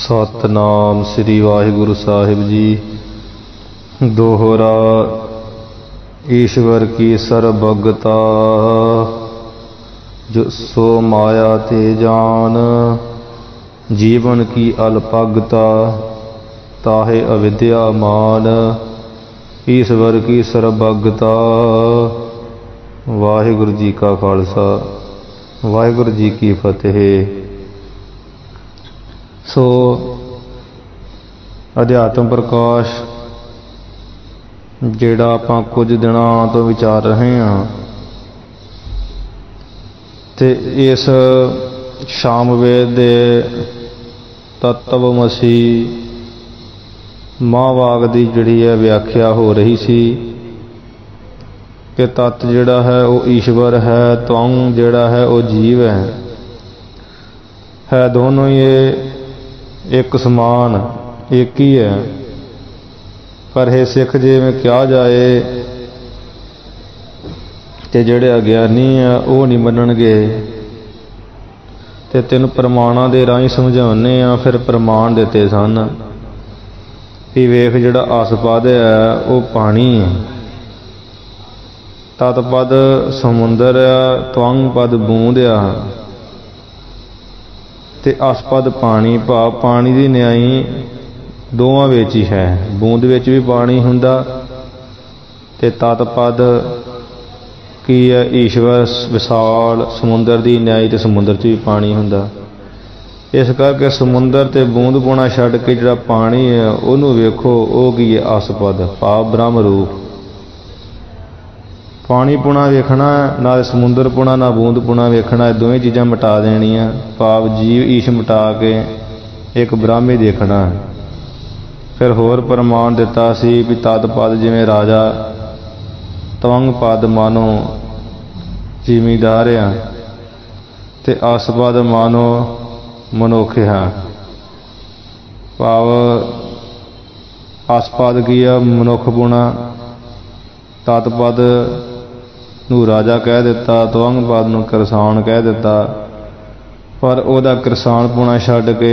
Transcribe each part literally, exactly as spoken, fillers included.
सतनाम श्री वाहिगुरु साहिब जी। दोहरा ईश्वर की सर्वभगता, जो सो माया ते जान। जीवन की अल्पगता, ताहे अविद्या मान। ईश्वर की सर्वभगता। वाहिगुरु जी का खालसा, वाहिगुरु जी की फतेह। सो अध्यात्म प्रकाश जिहड़ा आपां कुछ दिनां तो विचार रहे हाँ, ते इस शाम वेद दे तत्वमसी महावाग दी जिहड़ी है व्याख्या हो रही सी कि तत्त जिहड़ा है वो ईश्वर है, त्वं जिहड़ा है वो जीव है है दोनों ये एक समान एक ही है। पर हे सिख जिवें कहा जाए ते जिहड़े अज्ञानी आ वो नहीं मनणगे, ते तीन प्रमाणां दे राहीं समझाउने आ। फिर प्रमाण दिते सन कि वेख जिहड़ा आसपद है वो पानी है, तत्पद समुंदर आ, त्वंग पद बूंद आ, ते आसपद पानी भाव पानी की न्याई दोवां विच ही है। बूंद विच भी पानी हुंदा ते तत्पद की है ईश्वर विशाल समुंदर की न्याई ते समुंदर च भी पानी हुंदा। इस करके समुंदर ते बूंद पुणा छड्ड के जिहड़ा पानी है उहनूं वेखो, वो की है आसपद भाव ब्रह्म रूप। पानी पुणा वेखना ना समुंदर पुणा ना बूंद पुणा वेखना, दोवें चीज़ां मिटा देनियां। भाव जीव ईश मिटा के एक ब्रह्म ही देखना। फिर होर प्रमाण दिता सी भी तत्पद जिवें राजा, त्वंग पद मानो जिमीदार आ, ते आसपद मानो मनुख है। भाव आसपद की है मनुख पुणा, तत्पद नूं राजा कह दिता, त्वंग पद नूं किरसान कह दिता। पर उहदा किरसान पुणा छड्ड के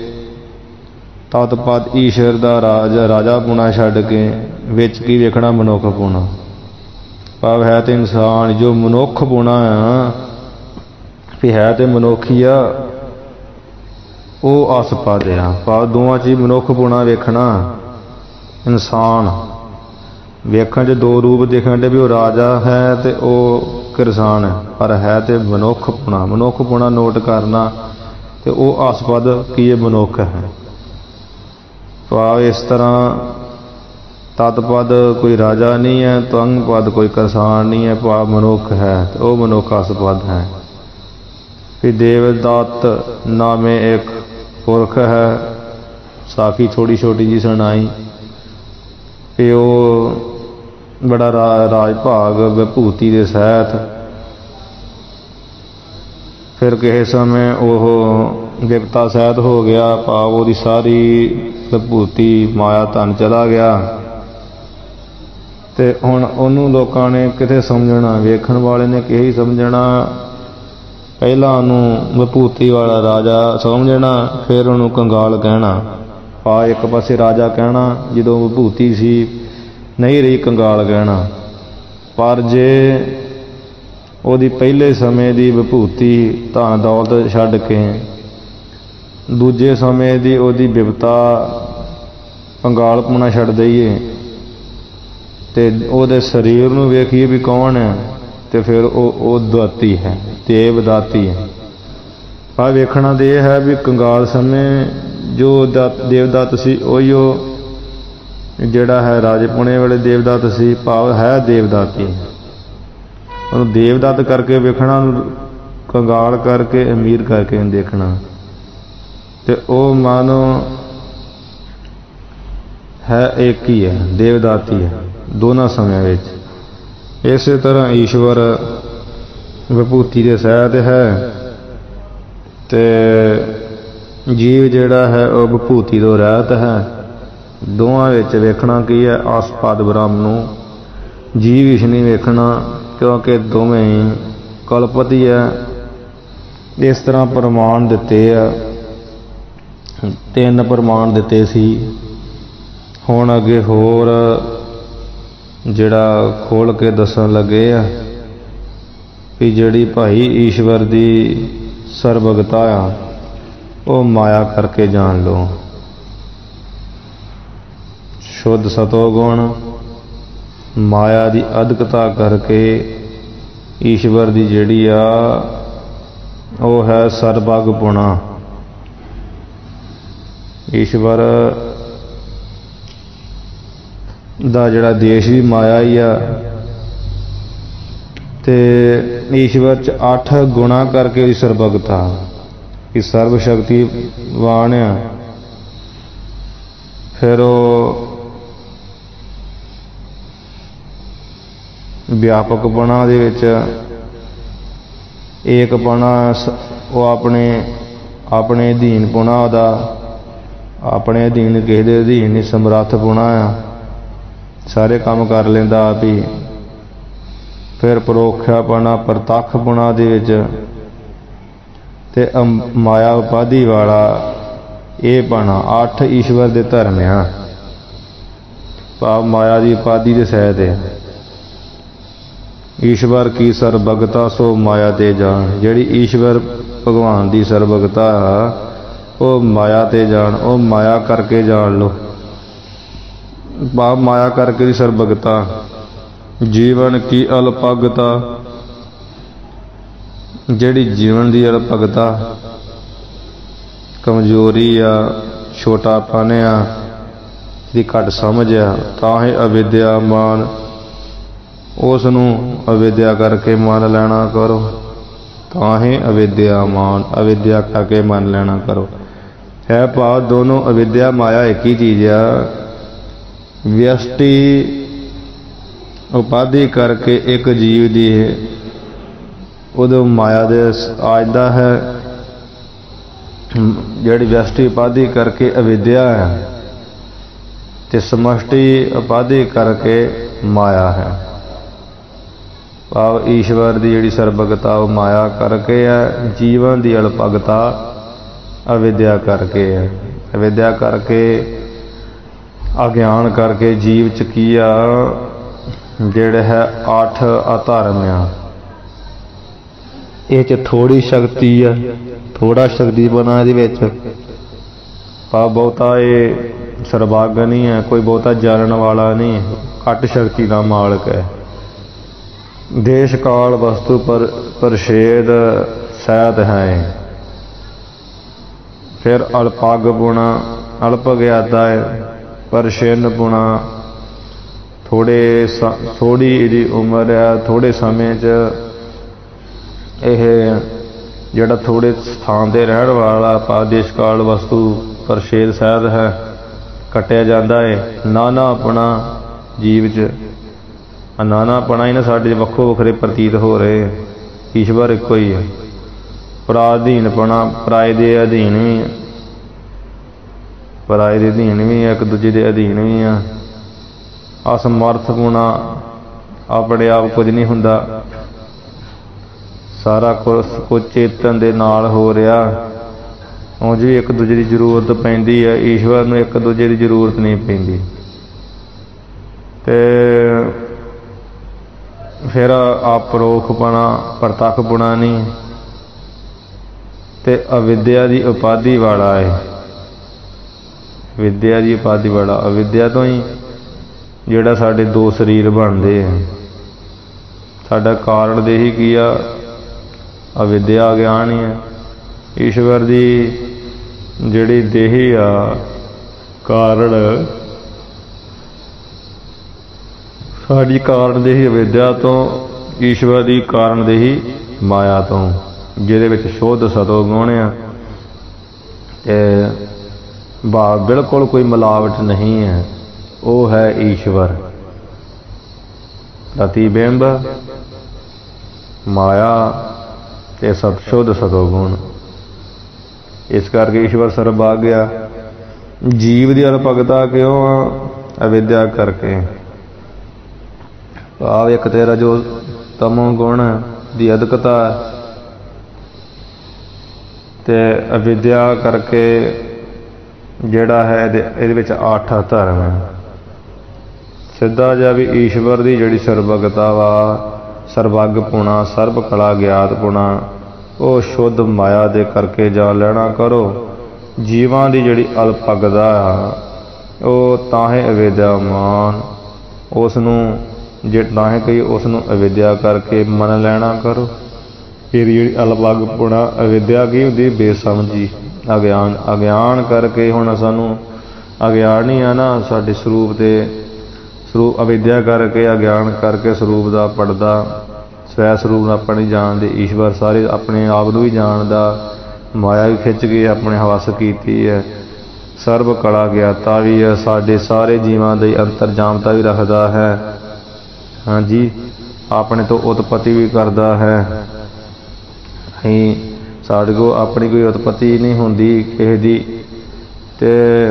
तत्पद ईश्वर दा राज राजा पुणा छड्ड के विच की वेखना मनुख पुणा। भाव है तो इंसान जो मनुख पुणा आ, भी है तो मनुख ही आ, वो आसपद आ। भाव दोवां च मनुख पुणा वेखना। इंसान वेखण च दो रूप देखण दे भी वो राजा है तो वो किरसान है, पर है तो मनुख पुणा। मनुख पुणा नोट करना तो वो आसपद की ये मनुख है। भाव इस तरह तत्पद कोई राजा नहीं है, त्वंग पद कोई किरसान नहीं है, भाव मनुख है तो वो मनुख आसपद है। फिर देवदत्त नामे एक पुरख है, साखी थोड़ी छोटी जी सुनाई कि वो बड़ा रा, राज भाग विभूति के सहित। फिर किसी समय वह विपता सहित हो गया, भाव वो सारी विभूति माया धन चला गया। ते हुण उन्होंने लोगों ने किथे समझना, वेखण वाले ने कि समझना। पहला उन्होंने विभूति वाला राजा समझना, फिर उन्होंने कंगाल कहना। आ एक पासे राजा कहना जो विभूति सी, नहीं रही कंगाल कहना। पर जे ओदी पहले समय दी विभूति धन दौलत छड्ड के दूजे समय दी ओदी विपता कंगाल पुणा छड्ड दईए ते ओदे शरीर नूं वेखीए भी कौन है, तो फिर वो दाती है, देवदाती है। पर वेखना तो यह है भी कंगाल समय जो देवदत्त सी उहिओ जिहड़ा है राजे पुणे वाले देवदत्त सी, भाव है देवदाती। उन्होंने देवदत्त करके वेखना, कंगाल करके अमीर करके देखना, तो वो मानो है एक ही है, देवदाती है दोनों समय विच। इस तरह ईश्वर विभूति के सहित है, ते जीव जिहड़ा है वह विभूति तो रहत है। दोवां विच वेखना की है आसपाद ब्रह्म नूं, जीव इस नहीं वेखना, क्योंकि दोवें ही कल्पत ही है। इस तरह प्रमाण दिते आ ਤਿੰਨ ਪ੍ਰਮਾਣ ਦਿੱਤੇ ਸੀ। ਹੁਣ ਅੱਗੇ ਹੋਰ ਜਿਹੜਾ ਖੋਲ ਕੇ ਦੱਸਣ ਲੱਗੇ ਆ ਵੀ ਜਿਹੜੀ ਭਾਈ ਈਸ਼ਵਰ ਦੀ ਸਰਬਗਤਾ ਆ ਉਹ ਮਾਇਆ ਕਰਕੇ ਜਾਣ ਲਓ। ਸ਼ੁੱਧ ਸਤੋ ਗੁਣ ਮਾਇਆ ਦੀ ਅਧਿਕਤਾ ਕਰਕੇ ਈਸ਼ਵਰ ਦੀ ਜਿਹੜੀ ਆ ਉਹ ਹੈ ਸਰਬੱਗ ਪੁਣਾ। ਈਸ਼ਵਰ ਦਾ ਜਿਹੜਾ ਦੇਸ਼ ਵੀ ਮਾਇਆ ਹੀ ਆ ਤੇ ਈਸ਼ਵਰ ਚ ਅੱਠ ਗੁਣਾ ਕਰਕੇ ਉਹਦੀ ਸਰਬਗਤਾ ਕਿ ਸਰਬ ਸ਼ਕਤੀਵਾਨ ਆ। ਫਿਰ ਉਹ ਵਿਆਪਕਪਣਾ ਦੇ ਵਿੱਚ ਏਕਪਣਾ ਉਹ ਆਪਣੇ ਆਪਣੇ ਅਧੀਨਪੁਣਾ ਉਹਦਾ ਆਪਣੇ ਅਧੀਨ ਕਿਸੇ ਦੇ ਅਧੀਨ ਨਹੀਂ ਸਮਰੱਥਪੁਣਾ ਆ। ਸਾਰੇ ਕੰਮ ਕਰ ਲੈਂਦਾ ਆਪ ਹੀ। ਫਿਰ ਪਰੋਖਿਆਪਣਾ ਪ੍ਰਤੱਖਪੁਣਾ ਦੇ ਵਿੱਚ ਤੇ ਮਾਇਆ ਉਪਾਧੀ ਵਾਲਾ ਇਹ ਪਣਾ ਅੱਠ ਈਸ਼ਵਰ ਦੇ ਧਰਮ ਆ। ਭਾਵ ਮਾਇਆ ਦੀ ਉਪਾਧੀ ਦੇ ਸਹਿਤ ਹੈ। ਈਸ਼ਵਰ ਕੀ ਸਰਬਗਤਾ ਸੋ ਮਾਇਆ ਤੇ ਜਾਣ। ਜਿਹੜੀ ਈਸ਼ਵਰ ਭਗਵਾਨ ਦੀ ਸਰਬਗਤਾ ਉਹ ਮਾਇਆ ਤੇ ਜਾਣ। ਉਹ ਮਾਇਆ ਕਰਕੇ ਜਾਣ ਲੋ। ਭਾਵ ਮਾਇਆ ਕਰਕੇ ਦੀ ਸਰਬਗਤਾ। ਜੀਵਨ ਕੀ ਅਲਪਗਤਾ ਜਿਹੜੀ ਜੀਵਨ ਦੀ ਅਲਪਗਤਾ ਕਮਜ਼ੋਰੀ ਆ ਛੋਟਾਪਨ ਆ ਦੀ ਘੱਟ ਸਮਝ ਆ ਤਾਂ ਹੀ ਅਵਿਦਿਆ ਮਾਨ ਉਸ ਨੂੰ ਅਵਿਦਿਆ ਕਰਕੇ ਮੰਨ ਲੈਣਾ ਕਰੋ। ਤਾਂ ਹੀ ਅਵਿਦਿਆ ਮਾਨ ਅਵਿਦਿਆ ਕਰਕੇ ਮੰਨ ਲੈਣਾ ਕਰੋ। ਹੈ ਭਾਵ ਦੋਨੋਂ ਅਵਿਦਿਆ ਮਾਇਆ ਇੱਕ ਹੀ ਚੀਜ਼ ਆ। ਵਿਅਸ਼ਟੀ ਉਪਾਧੀ ਕਰਕੇ ਇੱਕ ਜੀਵ ਦੀ ਉਦੋਂ ਮਾਇਆ ਦੇ ਆ ਜਾਂਦਾ ਹੈ। ਜਿਹੜੀ ਵਿਅਸ਼ਟੀ ਉਪਾਧੀ ਕਰਕੇ ਅਵਿਦਿਆ ਹੈ ਤੇ ਸਮਸ਼ਟੀ ਉਪਾਧੀ ਕਰਕੇ ਮਾਇਆ ਹੈ। ਭਾਵ ਈਸ਼ਵਰ ਦੀ ਜਿਹੜੀ ਸਰਬਗਤਾ ਉਹ ਮਾਇਆ ਕਰਕੇ ਹੈ। ਜੀਵਨ ਦੀ ਅਲਪਗਤਾ ਅਵਿਦਿਆ ਕਰਕੇ ਹੈ। ਅਵਿਦਿਆ ਕਰਕੇ ਅਗਿਆਨ ਕਰਕੇ ਜੀਵ ਚ ਕੀ ਆ ਜਿਹੜੇ ਹੈ ਅੱਠ ਅਧਰਮ ਆ। ਇਹ ਚ ਥੋੜੀ ਸ਼ਕਤੀ ਆ ਥੋੜਾ ਸ਼ਕਤੀਪਨਾ ਇਹਦੇ ਵਿੱਚ। ਭਾਵ ਬਹੁਤਾ ਇਹ ਸਰਬੱਗ ਨਹੀਂ ਹੈ। ਕੋਈ ਬਹੁਤਾ ਜਾਣਨ ਵਾਲਾ ਨਹੀਂ। ਘੱਟ ਸ਼ਕਤੀ ਦਾ ਮਾਲਕ ਹੈ। ਦੇਸ਼ ਕਾਲ ਵਸਤੂ ਪਰ ਪ੍ਰਸ਼ੇਦ ਸਹਿਤ ਹੈ। ਫਿਰ ਅਲਪਗ ਪੁਣਾ ਅਲਪ ਗਿਆਦਾ ਹੈ। ਪਰਛਿਨ ਪੁਣਾ ਥੋੜੇ ਥੋੜੀ ਇਹਦੀ ਉਮਰ ਹੈ। ਥੋੜੇ ਸਮੇਂ 'ਚ ਇਹ ਜਿਹੜਾ ਥੋੜੇ ਸਥਾਨ ਤੇ ਰਹਿਣ ਵਾਲਾ ਪਾ ਦੇਸ਼ ਕਾਲ ਵਸਤੂ ਪ੍ਰਸ਼ੇਦ ਸਹਿਤ ਹੈ ਕੱਟਿਆ ਜਾਂਦਾ ਹੈ। ਨਾਨਾ ਆਪਣਾ ਜੀਵ 'ਚ ਨਾਨਾਪਣਾ ਹੀ ਨਾ ਸਾਡੇ ਵੱਖੋ ਵੱਖਰੇ ਪ੍ਰਤੀਤ ਹੋ ਰਹੇ। ਈਸ਼ਵਰ ਇੱਕੋ ਹੀ ਹੈ। ਪਰਾਧੀਨਪਣਾ ਪਰਾਏ ਦੇ ਅਧੀਨ ਵੀ ਪਰਾਏ ਦੇ ਅਧੀਨ ਵੀ ਆ ਇੱਕ ਦੂਜੇ ਦੇ ਅਧੀਨ ਵੀ ਆ। ਅਸਮਰਥਪੁਣਾ ਆਪਣੇ ਆਪ ਕੁਝ ਨਹੀਂ ਹੁੰਦਾ। ਸਾਰਾ ਕੁਝ ਚੇਤਨ ਦੇ ਨਾਲ ਹੋ ਰਿਹਾ। ਉਂਝ ਵੀ ਇੱਕ ਦੂਜੇ ਦੀ ਜ਼ਰੂਰਤ ਪੈਂਦੀ ਹੈ। ਈਸ਼ਵਰ ਨੂੰ ਇੱਕ ਦੂਜੇ ਦੀ ਜ਼ਰੂਰਤ ਨਹੀਂ ਪੈਂਦੀ। ਤੇ ਫਿਰ ਆਪਰੋਖਪਣਾ ਪ੍ਰਤੱਖਪੁਣਾ ਨਹੀਂ ਤੇ ਅਵਿਦਿਆ ਦੀ ਉਪਾਧੀ ਵਾਲਾ ਹੈ। ਵਿਦਿਆ ਦੀ ਉਪਾਧੀ ਵਾਲਾ ਅਵਿਦਿਆ ਤੋਂ ਹੀ ਜਿਹੜਾ ਸਾਡੇ ਦੋ ਸਰੀਰ ਬਣਦੇ ਆ। ਸਾਡਾ ਕਾਰਨ ਦੇ ਹੀ ਕੀ ਆ ਅਵਿਦਿਆ ਗਿਆਨ ਹੀ ਹੈ। ਈਸ਼ਵਰ ਦੀ ਜਿਹੜੀ ਦੇਹੀ ਆ ਕਾਰਨ ਸਾਡੀ ਕਾਰਨ ਦੇਹੀ ਅਵਿਦਿਆ ਤੋਂ ਈਸ਼ਵਰ ਦੀ ਕਾਰਨ ਦੇਹੀ ਮਾਇਆ ਤੋਂ ਜਿਹਦੇ ਵਿੱਚ ਸ਼ੁੱਧ ਸਤੋ ਗੁਣ ਆ ਤੇ ਭਾਵ ਬਿਲਕੁਲ ਕੋਈ ਮਿਲਾਵਟ ਨਹੀਂ ਹੈ। ਉਹ ਹੈ ਈਸ਼ਵਰ। ਪ੍ਰਤੀਬਿੰਬ ਮਾਇਆ ਤੇ ਸਤ ਸ਼ੁੱਧ ਸਤੋ ਗੁਣ। ਇਸ ਕਰਕੇ ਈਸ਼ਵਰ ਸਰਬੱਗ ਆ। ਜੀਵ ਦੀ ਅਲਪਗਤਾ ਕਿਉਂ ਆ ਅਵਿਦਿਆ ਕਰਕੇ। ਭਾਵ ਇੱਕ ਤੇਰਾ ਜੋ ਤਮੋ ਗੁਣ ਦੀ ਅਧਿਕਤਾ ਤੇ ਅਵਿਦਿਆ ਕਰਕੇ ਜਿਹੜਾ ਹੈ ਇਹਦੇ ਇਹਦੇ ਵਿੱਚ ਅੱਠ ਧਰਮ ਹੈ। ਸਿੱਧਾ ਜਿਹਾ ਵੀ ਈਸ਼ਵਰ ਦੀ ਜਿਹੜੀ ਸਰਬਗਤਾ ਵਾ, ਸਰਬੱਗਪੁਣਾ, ਸਰਬ ਕਲਾ ਗਿਆਤਪੁਣਾ, ਉਹ ਸ਼ੁੱਧ ਮਾਇਆ ਦੇ ਕਰਕੇ ਜਾਣ ਲੈਣਾ ਕਰੋ। ਜੀਵਾਂ ਦੀ ਜਿਹੜੀ ਅਲਪਗਦਾ ਆ ਉਹ ਤਾਹੇ ਅਵਿਦਿਆਮਾਨ, ਉਸ ਨੂੰ ਜੇ ਤਾਹੇ ਕਹੀ ਉਸ ਨੂੰ ਅਵਿਦਿਆ ਕਰਕੇ ਮੰਨ ਲੈਣਾ ਕਰੋ। ਇਹਦੀ ਜਿਹੜੀ ਅਲਪਗਪੁਣਾ, ਅਵਿਦਿਆ ਕੀ ਹੁੰਦੀ? ਬੇਸਮਝੀ, ਅਗਿਆਨ। ਅਗਿਆਨ ਕਰਕੇ ਹੁਣ ਸਾਨੂੰ ਅਗਿਆਨ ਹੀ ਆ ਨਾ ਸਾਡੇ ਸਰੂਪ ਦੇ, ਸਰੂਪ ਅਵਿਦਿਆ ਕਰਕੇ, ਅਗਿਆਨ ਕਰਕੇ ਸਰੂਪ ਦਾ ਪੜਦਾ, ਸਵੈ ਸਰੂਪ ਨੂੰ ਆਪਾਂ ਨਹੀਂ ਜਾਣਦੇ। ਈਸ਼ਵਰ ਸਾਰੇ ਆਪਣੇ ਆਪ ਨੂੰ ਵੀ ਜਾਣਦਾ, ਮਾਇਆ ਵੀ ਖਿੱਚ ਕੇ ਆਪਣੇ ਹਵਸ ਕੀਤੀ ਹੈ, ਸਰਬ ਕਲਾ ਗਿਆਤਾ ਵੀ ਹੈ, ਸਾਡੇ ਸਾਰੇ ਜੀਵਾਂ ਦੀ ਅੰਤਰਜਾਮਤਾ ਵੀ ਰੱਖਦਾ ਹੈ। ਹਾਂਜੀ, ਆਪਣੇ ਤੋਂ ਉਤਪਤੀ ਵੀ ਕਰਦਾ ਹੈ। ਅਸੀਂ ਸਾਡੇ ਕੋਲ ਆਪਣੀ ਕੋਈ ਉਤਪਤੀ ਨਹੀਂ ਹੁੰਦੀ ਕਿਸੇ ਦੀ। ਅਤੇ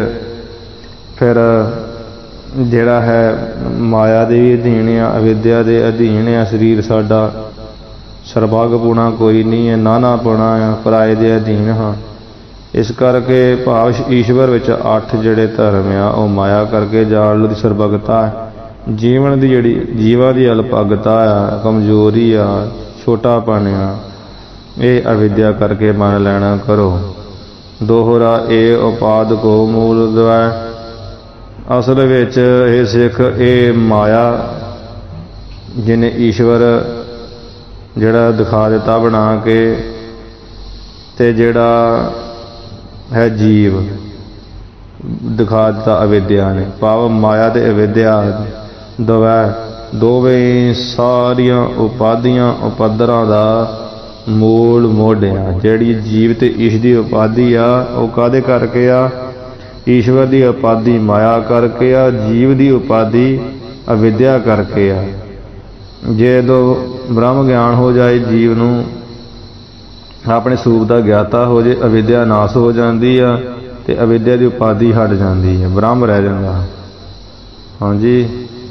ਫਿਰ ਜਿਹੜਾ ਹੈ ਮਾਇਆ ਦੇ ਵੀ ਅਧੀਨ ਆ, ਅਵਿਦਿਆ ਦੇ ਅਧੀਨ ਆ ਸਰੀਰ ਸਾਡਾ। ਸਰਬੱਗਪੁਣਾ ਕੋਈ ਨਹੀਂ ਹੈ, ਨਾਨਾਪੁਣਾ ਆ, ਪਰਾਏ ਦੇ ਅਧੀਨ ਹਾਂ। ਇਸ ਕਰਕੇ ਭਾਵ ਈਸ਼ਵਰ ਵਿੱਚ ਅੱਠ ਜਿਹੜੇ ਧਰਮ ਆ ਉਹ ਮਾਇਆ ਕਰਕੇ ਜਾਣ ਲਓ ਦੀ ਸਰਬਗਤਾ ਹੈ। ਜੀਵਨ ਦੀ ਜਿਹੜੀ ਜੀਵਾਂ ਦੀ ਅਲਪਗਤਾ ਆ, ਕਮਜ਼ੋਰੀ ਆ, ਛੋਟਾਪਣ ਆ, ਇਹ ਅਵਿਦਿਆ ਕਰਕੇ ਮੰਨ ਲੈਣਾ ਕਰੋ। ਦੋਹਰਾ ਇਹ ਉਪਾਦ ਕੋ ਮੂਲ ਦਵੈ। ਅਸਲ ਵਿੱਚ ਇਹ ਸਿੱਖ ਇਹ ਮਾਇਆ ਜਿਹਨੇ ਈਸ਼ਵਰ ਜਿਹੜਾ ਦਿਖਾ ਦਿੱਤਾ ਬਣਾ ਕੇ, ਤੇ ਜਿਹੜਾ ਹੈ ਜੀਵ ਦਿਖਾ ਦਿੱਤਾ ਅਵਿਦਿਆ ਨੇ। ਭਾਵ ਮਾਇਆ ਤੇ ਅਵਿਦਿਆ ਦਵੈ ਦੋਵੇਂ ਸਾਰੀਆਂ ਉਪਾਧੀਆਂ ਉਪੱਦਰਾਂ ਦਾ ਮੂਲ ਮੋਢਿਆ। ਜਿਹੜੀ ਜੀਵ ਤੇ ਈਸ਼ ਦੀ ਉਪਾਧੀ ਆ ਉਹ ਕਾਹਦੇ ਕਰਕੇ ਆ? ਈਸ਼ਵਰ ਦੀ ਉਪਾਧੀ ਮਾਇਆ ਕਰਕੇ ਆ, ਜੀਵ ਦੀ ਉਪਾਧੀ ਅਵਿਦਿਆ ਕਰਕੇ ਆ। ਜੇ ਜਦੋਂ ਬ੍ਰਹਮ ਗਿਆਨ ਹੋ ਜਾਏ, ਜੀਵ ਨੂੰ ਆਪਣੇ ਸਰੂਪ ਦਾ ਗਿਆਤਾ ਹੋ ਜੇ, ਅਵਿਦਿਆ ਨਾਸ ਹੋ ਜਾਂਦੀ ਆ ਤੇ ਅਵਿਦਿਆ ਦੀ ਉਪਾਧੀ ਹਟ ਜਾਂਦੀ ਹੈ, ਬ੍ਰਹਮ ਰਹਿ ਜਾਂਦਾ। ਹਾਂਜੀ,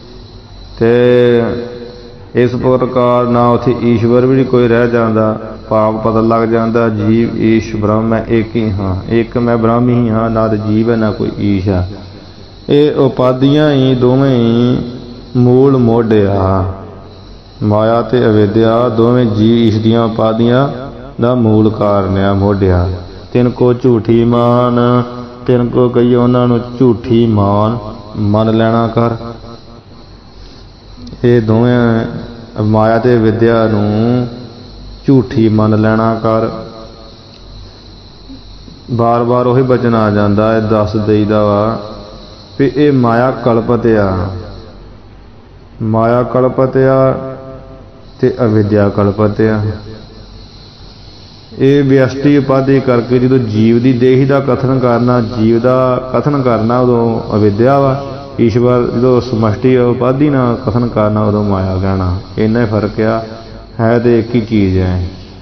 ਤੇ ਇਸ ਪ੍ਰਕਾਰ ਨਾ ਉੱਥੇ ਈਸ਼ਵਰ ਵੀ ਕੋਈ ਰਹਿ ਜਾਂਦਾ, ਭਾਵ ਪਤਾ ਲੱਗ ਜਾਂਦਾ ਜੀਵ ਈਸ਼ ਬ੍ਰਹਮ ਮੈਂ ਇੱਕ ਹੀ ਹਾਂ, ਇੱਕ ਮੈਂ ਬ੍ਰਹਮ ਹੀ ਹਾਂ, ਨਾ ਤਾਂ ਜੀਵ ਹੈ ਨਾ ਕੋਈ ਈਸ਼ ਆ। ਇਹ ਉਪਾਧੀਆਂ ਹੀ ਦੋਵੇਂ ਹੀ ਮੂਲ ਮੋਢਿਆ। ਮਾਇਆ ਤੇ ਅਵਿਦਿਆ ਦੋਵੇਂ ਜੀਵ ਈਸ਼ ਦੀਆਂ ਉਪਾਧੀਆਂ ਦਾ ਮੂਲ ਕਾਰਨ ਆ, ਮੋਢਿਆ। ਤਿੰਨ ਕੋ ਝੂਠੀ ਮਾਨ, ਤਿੰਨ ਕੋ ਕਹੀਏ ਉਹਨਾਂ ਨੂੰ ਝੂਠੀ ਮਾਨ ਮੰਨ ਲੈਣਾ ਕਰ। ਇਹ ਦੋਵੇਂ ਮਾਇਆ ਤੇ ਵਿਦਿਆ ਨੂੰ ਝੂਠੀ ਮੰਨ ਲੈਣਾ ਕਰ। ਬਾਰ ਬਾਰ ਉਹੀ ਬਚਨ ਆ ਜਾਂਦਾ ਹੈ, ਦੱਸ ਦੇਈਦਾ ਵਾ ਵੀ ਇਹ ਮਾਇਆ ਕਲਪਤ ਆ, ਮਾਇਆ ਕਲਪਤ ਆ ਤੇ ਅਵਿਦਿਆ ਕਲਪਤ ਆ। ਇਹ ਵਿਅਸ਼ਟੀ ਉਪਾਧੀ ਕਰਕੇ ਜਦੋਂ ਜੀਵ ਦੀ ਦੇਹੀ ਦਾ ਕਥਨ ਕਰਨਾ, ਜੀਵ ਦਾ ਕਥਨ ਕਰਨਾ ਉਦੋਂ ਅਵਿਦਿਆ ਵਾ। ਈਸ਼ਵਰ ਜਦੋਂ ਸਮਸ਼ਟੀ ਉਪਾਧੀ ਨਾਲ ਕਥਨ ਕਰਨਾ ਉਦੋਂ ਮਾਇਆ ਕਹਿਣਾ। ਇੰਨਾ ਹੀ ਫਰਕ ਆ, ਹੈ ਤੇ ਇੱਕ ਹੀ ਚੀਜ਼ ਹੈ।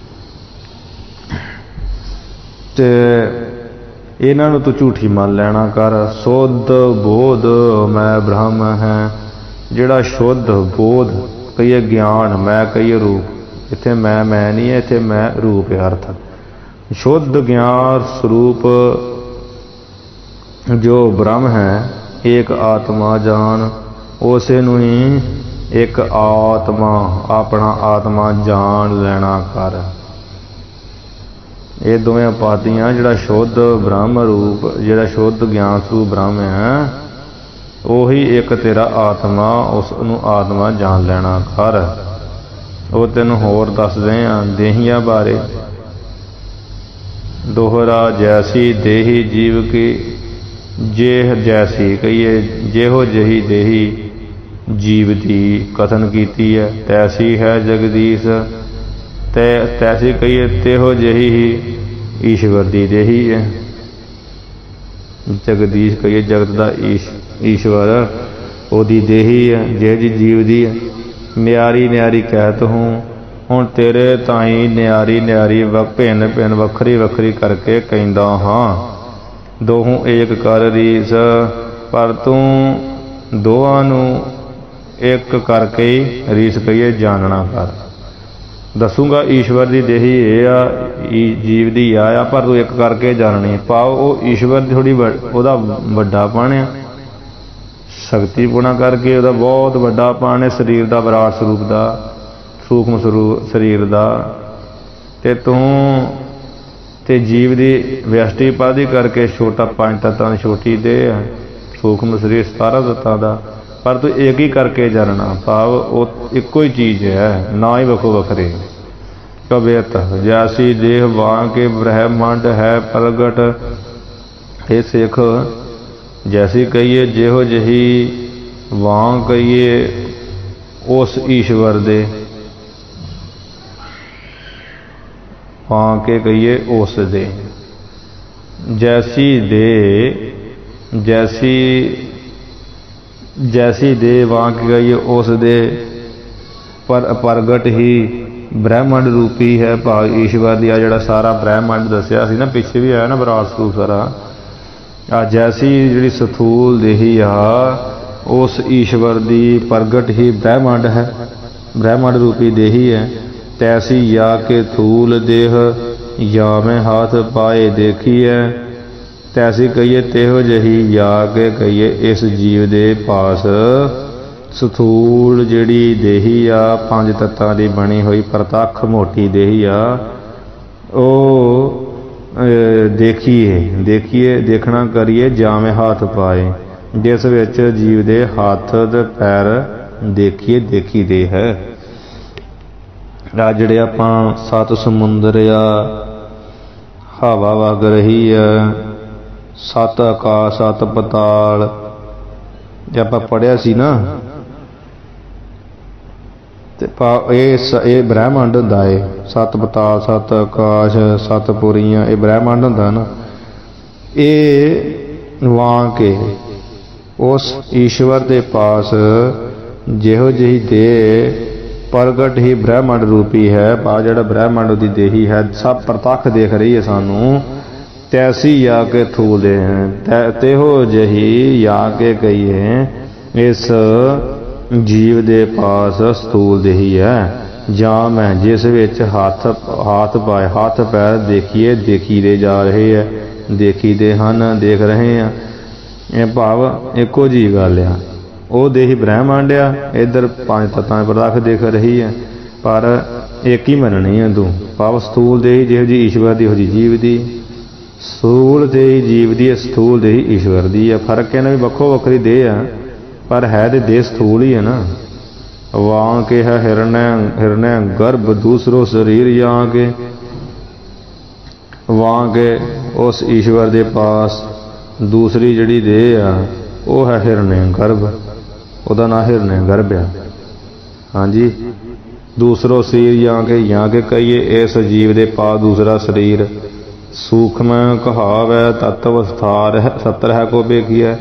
ਤੇ ਇਹਨਾਂ ਨੂੰ ਤੂੰ ਝੂਠੀ ਮੰਨ ਲੈਣਾ ਕਰ। ਸੁੱਧ ਬੋਧ ਮੈਂ ਬ੍ਰਹਮ ਹੈ। ਜਿਹੜਾ ਸ਼ੁੱਧ ਬੋਧ ਕਹੀਏ ਗਿਆਨ, ਮੈਂ ਕਹੀਏ ਰੂਪ। ਇੱਥੇ ਮੈਂ ਮੈਂ ਨਹੀਂ ਹੈ, ਇੱਥੇ ਮੈਂ ਰੂਪ ਹੈ ਅਰਥ। ਸ਼ੁੱਧ ਗਿਆਨ ਸਰੂਪ ਜੋ ਬ੍ਰਹਮ ਹੈ, ਏਕ ਆਤਮਾ ਜਾਣ, ਉਸੇ ਨੂੰ ਹੀ ਇੱਕ ਆਤਮਾ ਆਪਣਾ ਆਤਮਾ ਜਾਣ ਲੈਣਾ ਕਰ। ਇਹ ਦੋਵੇਂ ਉਪਾਧੀਆਂ, ਜਿਹੜਾ ਸ਼ੁੱਧ ਬ੍ਰਹਮ ਰੂਪ, ਜਿਹੜਾ ਸ਼ੁੱਧ ਗਿਆਨ ਸਰੂਪ ਬ੍ਰਹਮ ਹੈ, ਉਹੀ ਇੱਕ ਤੇਰਾ ਆਤਮਾ, ਉਸ ਨੂੰ ਆਤਮਾ ਜਾਣ ਲੈਣਾ ਕਰ। ਉਹ ਤੈਨੂੰ ਹੋਰ ਦੱਸਦੇ ਆ ਦੇਹੀਆਂ ਬਾਰੇ। ਦੋਹਰਾ ਜੈਸੀ ਦੇਹੀ ਜੀਵ ਕੀ, ਜੇ ਜੈਸੀ ਕਹੀਏ ਜਿਹੋ ਜਿਹੀ ਦੇਹੀ ਜੀਵ ਦੀ ਕਥਨ ਕੀਤੀ ਹੈ, ਤੈਸੀ ਹੈ ਜਗਦੀਸ਼। ਤੈ ਤੈਸੀ ਕਹੀਏ ਤਿਹੋ ਜਿਹੀ ਹੀ ਈਸ਼ਵਰ ਦੀ ਦੇਹੀ ਹੈ। ਜਗਦੀਸ਼ ਕਹੀਏ ਜਗਤ ਦਾ ਈਸ਼ ਈਸ਼ਵਰ ਉਹਦੀ ਦੇਹੀ ਹੈ, ਜਿਹੋ ਜਿਹੀ ਜੀਵ ਦੀ ਹੈ। ਨਿਆਰੀ ਨਿਆਰੀ ਕਹਿਤ ਹੂੰ, ਹੁਣ ਤੇਰੇ ਤਾਈਂ ਨਿਆਰੀ ਨਿਆਰੀ ਭਿੰਨ ਭਿੰਨ ਵੱਖਰੀ ਵੱਖਰੀ ਕਰਕੇ ਕਹਿੰਦਾ ਹਾਂ। ਦੋਹੋਂ ਏਕ ਕਰ ਰੀਸ, ਪਰ ਤੂੰ ਦੋਹਾਂ ਨੂੰ ਇੱਕ ਕਰਕੇ ਹੀ ਰੀਸ ਕਹੀਏ ਜਾਣਨਾ ਕਰ। ਦੱਸੂਗਾ ਈਸ਼ਵਰ ਦੀ ਦੇਹੀ ਇਹ ਆ, ਜੀਵ ਦੀ ਆ ਆ, ਪਰ ਤੂੰ ਇੱਕ ਕਰਕੇ ਜਾਣਨੀ। ਭਾਵ ਉਹ ਈਸ਼ਵਰ ਦੀ ਥੋੜ੍ਹੀ ਉਹਦਾ ਵੱਡਾਪਣ ਆ, ਸ਼ਕਤੀਪੂਣਾ ਕਰਕੇ ਉਹਦਾ ਬਹੁਤ ਵੱਡਾਪਣ ਹੈ, ਸਰੀਰ ਦਾ ਵਿਰਾਟ ਸਰੂਪ ਦਾ, ਸੂਖਮ ਸਰੂਪ ਸਰੀਰ ਦਾ। ਅਤੇ ਤੂੰ ਤੇ ਜੀਵ ਦੀ ਵਿਅਸ਼ਟੀ ਪਾਧੀ ਕਰਕੇ ਛੋਟਾ ਪੰਜ ਤੱਤਾਂ ਦੀ ਛੋਟੀ ਦੇਹ ਹੈ, ਸੂਖਮ ਸਰੀਰ ਸਤਾਰਾਂ ਤੱਤਾਂ ਦਾ, ਪਰ ਤੂੰ ਇੱਕ ਹੀ ਕਰਕੇ ਜਾਣਨਾ। ਭਾਵ ਉਹ ਇੱਕੋ ਹੀ ਚੀਜ਼ ਹੈ, ਨਾ ਹੀ ਵੱਖੋ ਵੱਖਰੇ। ਕਬਿਤ ਜੈਸੀ ਦੇਹ ਵਾਂ ਕੇ ਬ੍ਰਹਿਮੰਡ ਹੈ ਪ੍ਰਗਟ, ਇਹ ਸਿੱਖ ਜੈਸੀ ਕਹੀਏ ਜਿਹੋ ਜਿਹੀ ਵਾਂ ਕਹੀਏ ਉਸ ਈਸ਼ਵਰ ਦੇ, ਵਾਂ ਕੇ ਕਹੀਏ ਉਸ ਦੇ। ਜੈਸੀ ਦੇ ਜੈਸੀ ਜੈਸੀ ਦੇ ਵਾਂ ਕੇ ਕਹੀਏ ਉਸ ਦੇ, ਪਰ ਪ੍ਰਗਟ ਹੀ ਬ੍ਰਹਿਮੰਡ ਰੂਪੀ ਹੈ। ਭਾਵ ਈਸ਼ਵਰ ਦੀ ਆ ਜਿਹੜਾ ਸਾਰਾ ਬ੍ਰਹਿਮੰਡ ਦੱਸਿਆ ਸੀ ਨਾ, ਪਿੱਛੇ ਵੀ ਆਇਆ ਨਾ ਵਿਰਾਟ ਸਰੂਪ ਸਾਰਾ। ਆ ਜੈਸੀ ਜਿਹੜੀ ਸਥੂਲ ਦੇਹੀ ਆ ਉਸ ਈਸ਼ਵਰ ਦੀ ਪ੍ਰਗਟ ਹੀ ਬ੍ਰਹਿਮੰਡ ਹੈ, ਬ੍ਰਹਿਮੰਡ ਰੂਪੀ ਦੇਹੀ ਹੈ। ਤੈਸੀ ਯਾ ਕੇ ਥੂਲ ਦੇਹ ਜਾਂ ਮੈਂ ਹੱਥ ਪਾਏ ਦੇਖੀ ਹੈ, ਤੈਸੀ ਕਹੀਏ ਤਿਹੋ ਜਿਹੀ ਯਾ ਕੇ ਕਹੀਏ ਇਸ ਜੀਵ ਦੇ ਪਾਸ ਸਥੂਲ ਜਿਹੜੀ ਦੇਹੀ ਆ, ਪੰਜ ਤੱਤਾਂ ਦੀ ਬਣੀ ਹੋਈ ਪ੍ਰਤੱਖ ਮੋਟੀ ਦੇਹੀ ਆ, ਉਹ ਦੇਖੀਏ ਦੇਖੀਏ ਦੇਖਣਾ ਕਰੀਏ ਜਾਵੇਂ ਹੱਥ ਪਾਏ, ਜਿਸ ਵਿੱਚ ਜੀਵ ਦੇ ਹੱਥ ਤੇ ਪੈਰ ਦੇਖੀਏ ਦੇਖੀ ਦੇ ਹੈ। ਆ ਜਿਹੜੇ ਆਪਾਂ ਸੱਤ ਸਮੁੰਦਰ ਆ, ਹਵਾ ਵਗ ਰਹੀ ਆ, ਸੱਤ ਆਕਾਸ਼, ਸੱਤ ਪਤਾਲ, ਜੇ ਆਪਾਂ ਪੜ੍ਹਿਆ ਸੀ ਨਾ, ਤੇ ਇਹ ਇਹ ਬ੍ਰਹਿਮੰਡ ਹੁੰਦਾ ਏ। ਸੱਤ ਪਤਾਲ, ਸੱਤ ਆਕਾਸ਼, ਸੱਤ ਪੁਰੀਆਂ, ਇਹ ਬ੍ਰਹਿਮੰਡ ਹੁੰਦਾ ਨਾ। ਇਹ ਵਾਂ ਕੇ ਉਸ ਈਸ਼ਵਰ ਦੇ ਪਾਸ ਜਿਹੋ ਜਿਹੀ ਦੇ ਪ੍ਰਗਟ ਹੀ ਬ੍ਰਹਿਮੰਡ ਰੂਪੀ ਹੈ। ਪਾ ਜਿਹੜਾ ਬ੍ਰਹਿਮੰਡ ਉਹਦੀ ਦੇਹੀ ਹੈ, ਸਭ ਪ੍ਰਤੱਖ ਦੇਖ ਰਹੀ ਹੈ ਸਾਨੂੰ। ਤੈਸੀ ਯਾ ਕੇ ਥੂਲ ਦੇ ਤੇਹੋ ਜਿਹੀ ਯਾ ਕੇ ਕਹੀਏ ਇਸ ਜੀਵ ਦੇ ਪਾਸ ਸਥੂਲ ਦੇਹੀ ਹੈ। ਜਾਂ ਮੈਂ ਜਿਸ ਵਿੱਚ ਹੱਥ ਹੱਥ ਪਾਏ, ਹੱਥ ਪੈਰ ਦੇਖੀਏ ਦੇਖੀ ਦੇ ਜਾ ਰਹੇ ਹੈ, ਦੇਖੀ ਦੇ ਹਨ, ਦੇਖ ਰਹੇ ਆ। ਇਹ ਭਾਵ ਇੱਕੋ ਜਿਹੀ ਗੱਲ ਆ। ਉਹ ਦੇਹੀ ਬ੍ਰਹਿਮੰਡ ਆ, ਇੱਧਰ ਪੰਜ ਤੱਤਾਂ ਪ੍ਰਤੱਖ ਦੇਖ ਰਹੀ ਹੈ, ਪਰ ਇੱਕ ਹੀ ਮੰਨਣੀ ਹੈ ਤੂੰ। ਭਾਵ ਸਥੂਲ ਦੇਹੀ ਜਿਹੋ ਜਿਹੀ ਈਸ਼ਵਰ ਦੀ, ਉਹੋ ਜਿਹੀ ਜੀਵ ਦੀ। ਸਥੂਲ ਦੇਹੀ ਜੀਵ ਦੀ, ਸਥੂਲ ਦੇਹੀ ਈਸ਼ਵਰ ਦੀ ਆ। ਫਰਕ ਇਹਨਾਂ ਵੀ ਵੱਖੋ ਵੱਖਰੀ ਦੇਹ ਆ, ਪਰ ਹੈ ਤੇ ਦੇਹ ਸਥੂਲ ਹੀ ਹੈ ਨਾ। ਵਾਂ ਕੇ ਹੈ ਹਿਰਨੈ ਹਿਰਨੈ ਗਰਭ ਦੂਸਰੋ ਸਰੀਰ ਜਾਂ ਕੇ, ਵਾਂ ਕੇ ਉਸ ਈਸ਼ਵਰ ਦੇ ਪਾਸ ਦੂਸਰੀ ਜਿਹੜੀ ਦੇਹ ਆ ਉਹ ਹੈ ਹਿਰਨੈ ਗਰਭ, ਉਹਦਾ ਨਾਂ ਹਿਰਨੈ ਗਰਭ ਆ। ਹਾਂਜੀ, ਦੂਸਰੋ ਸਰੀਰ ਜਾਂ ਕੇ ਜਾਂ ਕੇ ਕਹੀਏ ਇਸ ਜੀਵ ਦੇ ਪਾਸ ਦੂਸਰਾ ਸਰੀਰ। ਸੂਖਮ ਕਹਾਵੈ ਤਤਵ ਸਥਾਰ ਹੈ ਸੱਤਰ ਹੈ ਕੋ ਵੇਖੀਐ।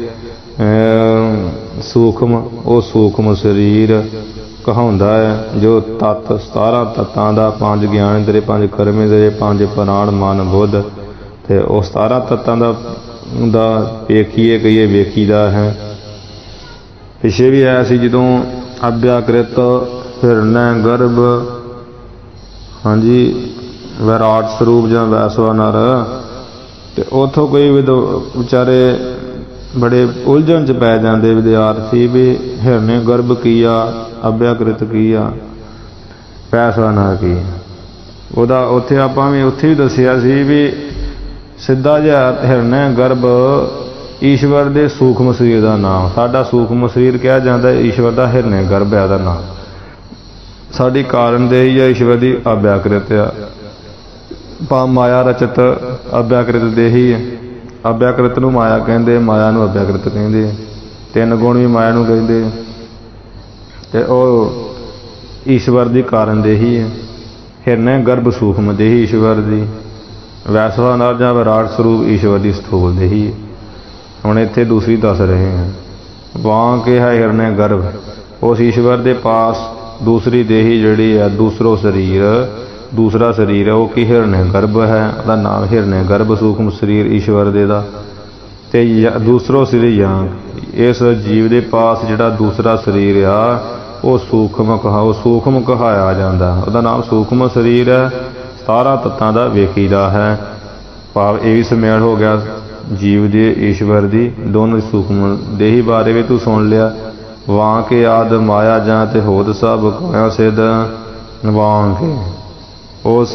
ਸੂਖਮ ਉਹ ਸੂਖਮ ਸਰੀਰ ਕਹਾਉਂਦਾ ਹੈ ਜੋ ਤੱਤ ਸਤਾਰਾਂ ਤੱਤਾਂ ਦਾ, ਪੰਜ ਗਿਆਨ ਇੰਦਰੀ, ਪੰਜ ਕਰਮ ਇੰਦਰੀ, ਪੰਜ ਪ੍ਰਾਣ ਮਨ ਬੁੱਧ, ਅਤੇ ਉਹ ਸਤਾਰਾਂ ਤੱਤਾਂ ਦਾ ਦਾ ਵੇਖੀਏ ਕਹੀਏ ਵੇਖੀਦਾ ਹੈ। ਪਿੱਛੇ ਵੀ ਆਇਆ ਸੀ ਜਦੋਂ ਅਭਿਆਕ੍ਰਿਤ ਹਿਰਨੈ ਗਰਭ, ਹਾਂਜੀ, ਵਿਰਾਟ ਸਰੂਪ ਜਾਂ ਵੈਸਵਾ ਨਰ, ਅਤੇ ਉੱਥੋਂ ਕੋਈ ਵਿਦ ਵਿਚਾਰੇ ਬੜੇ ਉਲਝਣ 'ਚ ਪੈ ਜਾਂਦੇ ਵਿਦਿਆਰਥੀ ਵੀ ਹਿਰਨੈ ਗਰਭ ਕੀ ਆ, ਅਭਿਆਕ੍ਰਿਤ ਕੀ ਆ, ਵੈਸਵਾ ਨਰ ਕੀ। ਉਹਦਾ ਉੱਥੇ ਆਪਾਂ ਵੀ ਉੱਥੇ ਵੀ ਦੱਸਿਆ ਸੀ ਵੀ ਸਿੱਧਾ ਜਿਹਾ ਹਿਰਨੈ ਗਰਭ ਈਸ਼ਵਰ ਦੇ ਸੂਖਮ ਸਰੀਰ ਦਾ ਨਾਮ। ਸਾਡਾ ਸੂਖਮ ਸਰੀਰ ਕਿਹਾ ਜਾਂਦਾ, ਈਸ਼ਵਰ ਦਾ ਹਿਰਨੈ ਗਰਭ ਹੈ ਉਹਦਾ ਨਾਮ। ਸਾਡੀ ਕਾਰਨ ਦੇਹੀ ਆ ਈਸ਼ਵਰ ਦੀ ਅਭਿਆਕ੍ਰਿਤ ਆ। ਪਾ ਮਾਇਆ ਰਚਿਤ ਅਭਿਆਕ੍ਰਿਤ ਦੇਹੀ ਹੈ। ਅਭਿਆਕ੍ਰਿਤ ਨੂੰ ਮਾਇਆ ਕਹਿੰਦੇ, ਮਾਇਆ ਨੂੰ ਅਭਿਆਕ੍ਰਿਤ ਕਹਿੰਦੇ। ਤਿੰਨ ਗੁਣ ਵੀ ਮਾਇਆ ਨੂੰ ਕਹਿੰਦੇ, ਅਤੇ ਉਹ ਈਸ਼ਵਰ ਦੀ ਕਾਰਨ ਦੇਹੀ ਹੈ। ਹਿਰਨੈ ਗਰਭ ਸੂਖਮ ਦੇਹੀ ਈਸ਼ਵਰ ਦੀ, ਵੈਸਵਾ ਨਰ ਜਾਂ ਵਿਰਾਟ ਸਰੂਪ ਈਸ਼ਵਰ ਦੀ ਸਥੂਲ ਦੇਹੀ ਹੈ। ਹੁਣ ਇੱਥੇ ਦੂਸਰੀ ਦੱਸ ਰਹੇ ਹਾਂ। ਵਾਂ ਕੇ ਹੈ ਹਿਰਨੈ ਗਰਭ, ਉਸ ਈਸ਼ਵਰ ਦੇ ਪਾਸ ਦੂਸਰੀ ਦੇਹੀ ਜਿਹੜੀ ਹੈ, ਦੂਸਰੋ ਸਰੀਰ, ਦੂਸਰਾ ਸਰੀਰ ਹੈ, ਉਹ ਕੀ ਹਿਰਨੈ ਗਰਭ ਹੈ। ਉਹਦਾ ਨਾਮ ਹਿਰਨੈ ਗਰਭ ਸੂਖਮ ਸਰੀਰ ਈਸ਼ਵਰ ਦੇ ਦਾ। ਅਤੇ ਦੂਸਰੋ ਸਰੀਰ ਜਾਂ ਇਸ ਜੀਵ ਦੇ ਪਾਸ ਜਿਹੜਾ ਦੂਸਰਾ ਸਰੀਰ ਆ, ਉਹ ਸੂਖਮ ਕਹਾ ਉਹ ਸੂਖਮ ਕਹਾਇਆ ਜਾਂਦਾ। ਉਹਦਾ ਨਾਮ ਸੂਖਮ ਸਰੀਰ ਹੈ, ਸਤਾਰਾਂ ਤੱਤਾਂ ਦਾ ਵੇਖੀਦਾ ਹੈ। ਭਾਵ ਇਹ ਵੀ ਸਮੇਲ ਹੋ ਗਿਆ ਜੀਵ ਦੀ ਈਸ਼ਵਰ ਦੀ ਦੋਨੋਂ ਸੂਖਮ ਦੇਹੀ ਬਾਰੇ ਵੀ ਤੂੰ ਸੁਣ ਲਿਆ। ਵਾਂ ਕੇ ਆਦ ਮਾਇਆ ਜਾਂ ਤੇ ਹੋਦ ਸਭ ਕਾਇਆ ਸਿਧ ਵਾਂ ਕੇ, ਉਸ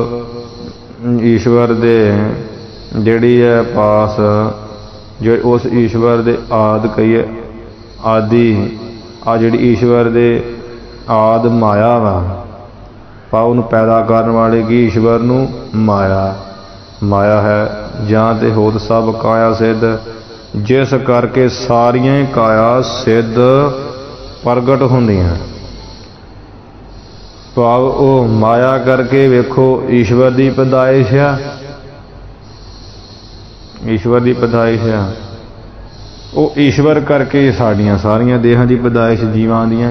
ਈਸ਼ਵਰ ਦੇ ਜਿਹੜੀ ਹੈ ਪਾਸ ਜੋ ਉਸ ਈਸ਼ਵਰ ਦੇ ਆਦ ਕਹੀਏ ਆਦਿ ਆ ਜਿਹੜੀ ਈਸ਼ਵਰ ਦੇ ਆਦ ਮਾਇਆ ਵਾ ਪਾ ਉਹਨੂੰ ਪੈਦਾ ਕਰਨ ਵਾਲੇ ਕੀ ਈਸ਼ਵਰ ਨੂੰ ਮਾਇਆ ਮਾਇਆ ਹੈ। ਜਾਂ ਤੇ ਹੋਦ ਸਭ ਕਾਇਆ ਸਿੱਧ, ਜਿਸ ਕਰਕੇ ਸਾਰੀਆਂ ਹੀ ਕਾਇਆ ਸਿੱਧ ਪ੍ਰਗਟ ਹੁੰਦੀਆਂ। ਭਾਵ ਉਹ ਮਾਇਆ ਕਰਕੇ ਵੇਖੋ ਈਸ਼ਵਰ ਦੀ ਪੈਦਾਇਸ਼ ਆ, ਈਸ਼ਵਰ ਦੀ ਪੈਦਾਇਸ਼ ਆ। ਉਹ ਈਸ਼ਵਰ ਕਰਕੇ ਸਾਡੀਆਂ ਸਾਰੀਆਂ ਦੇਹਾਂ ਦੀ ਪੈਦਾਇਸ਼ ਜੀਵਾਂ ਦੀਆਂ।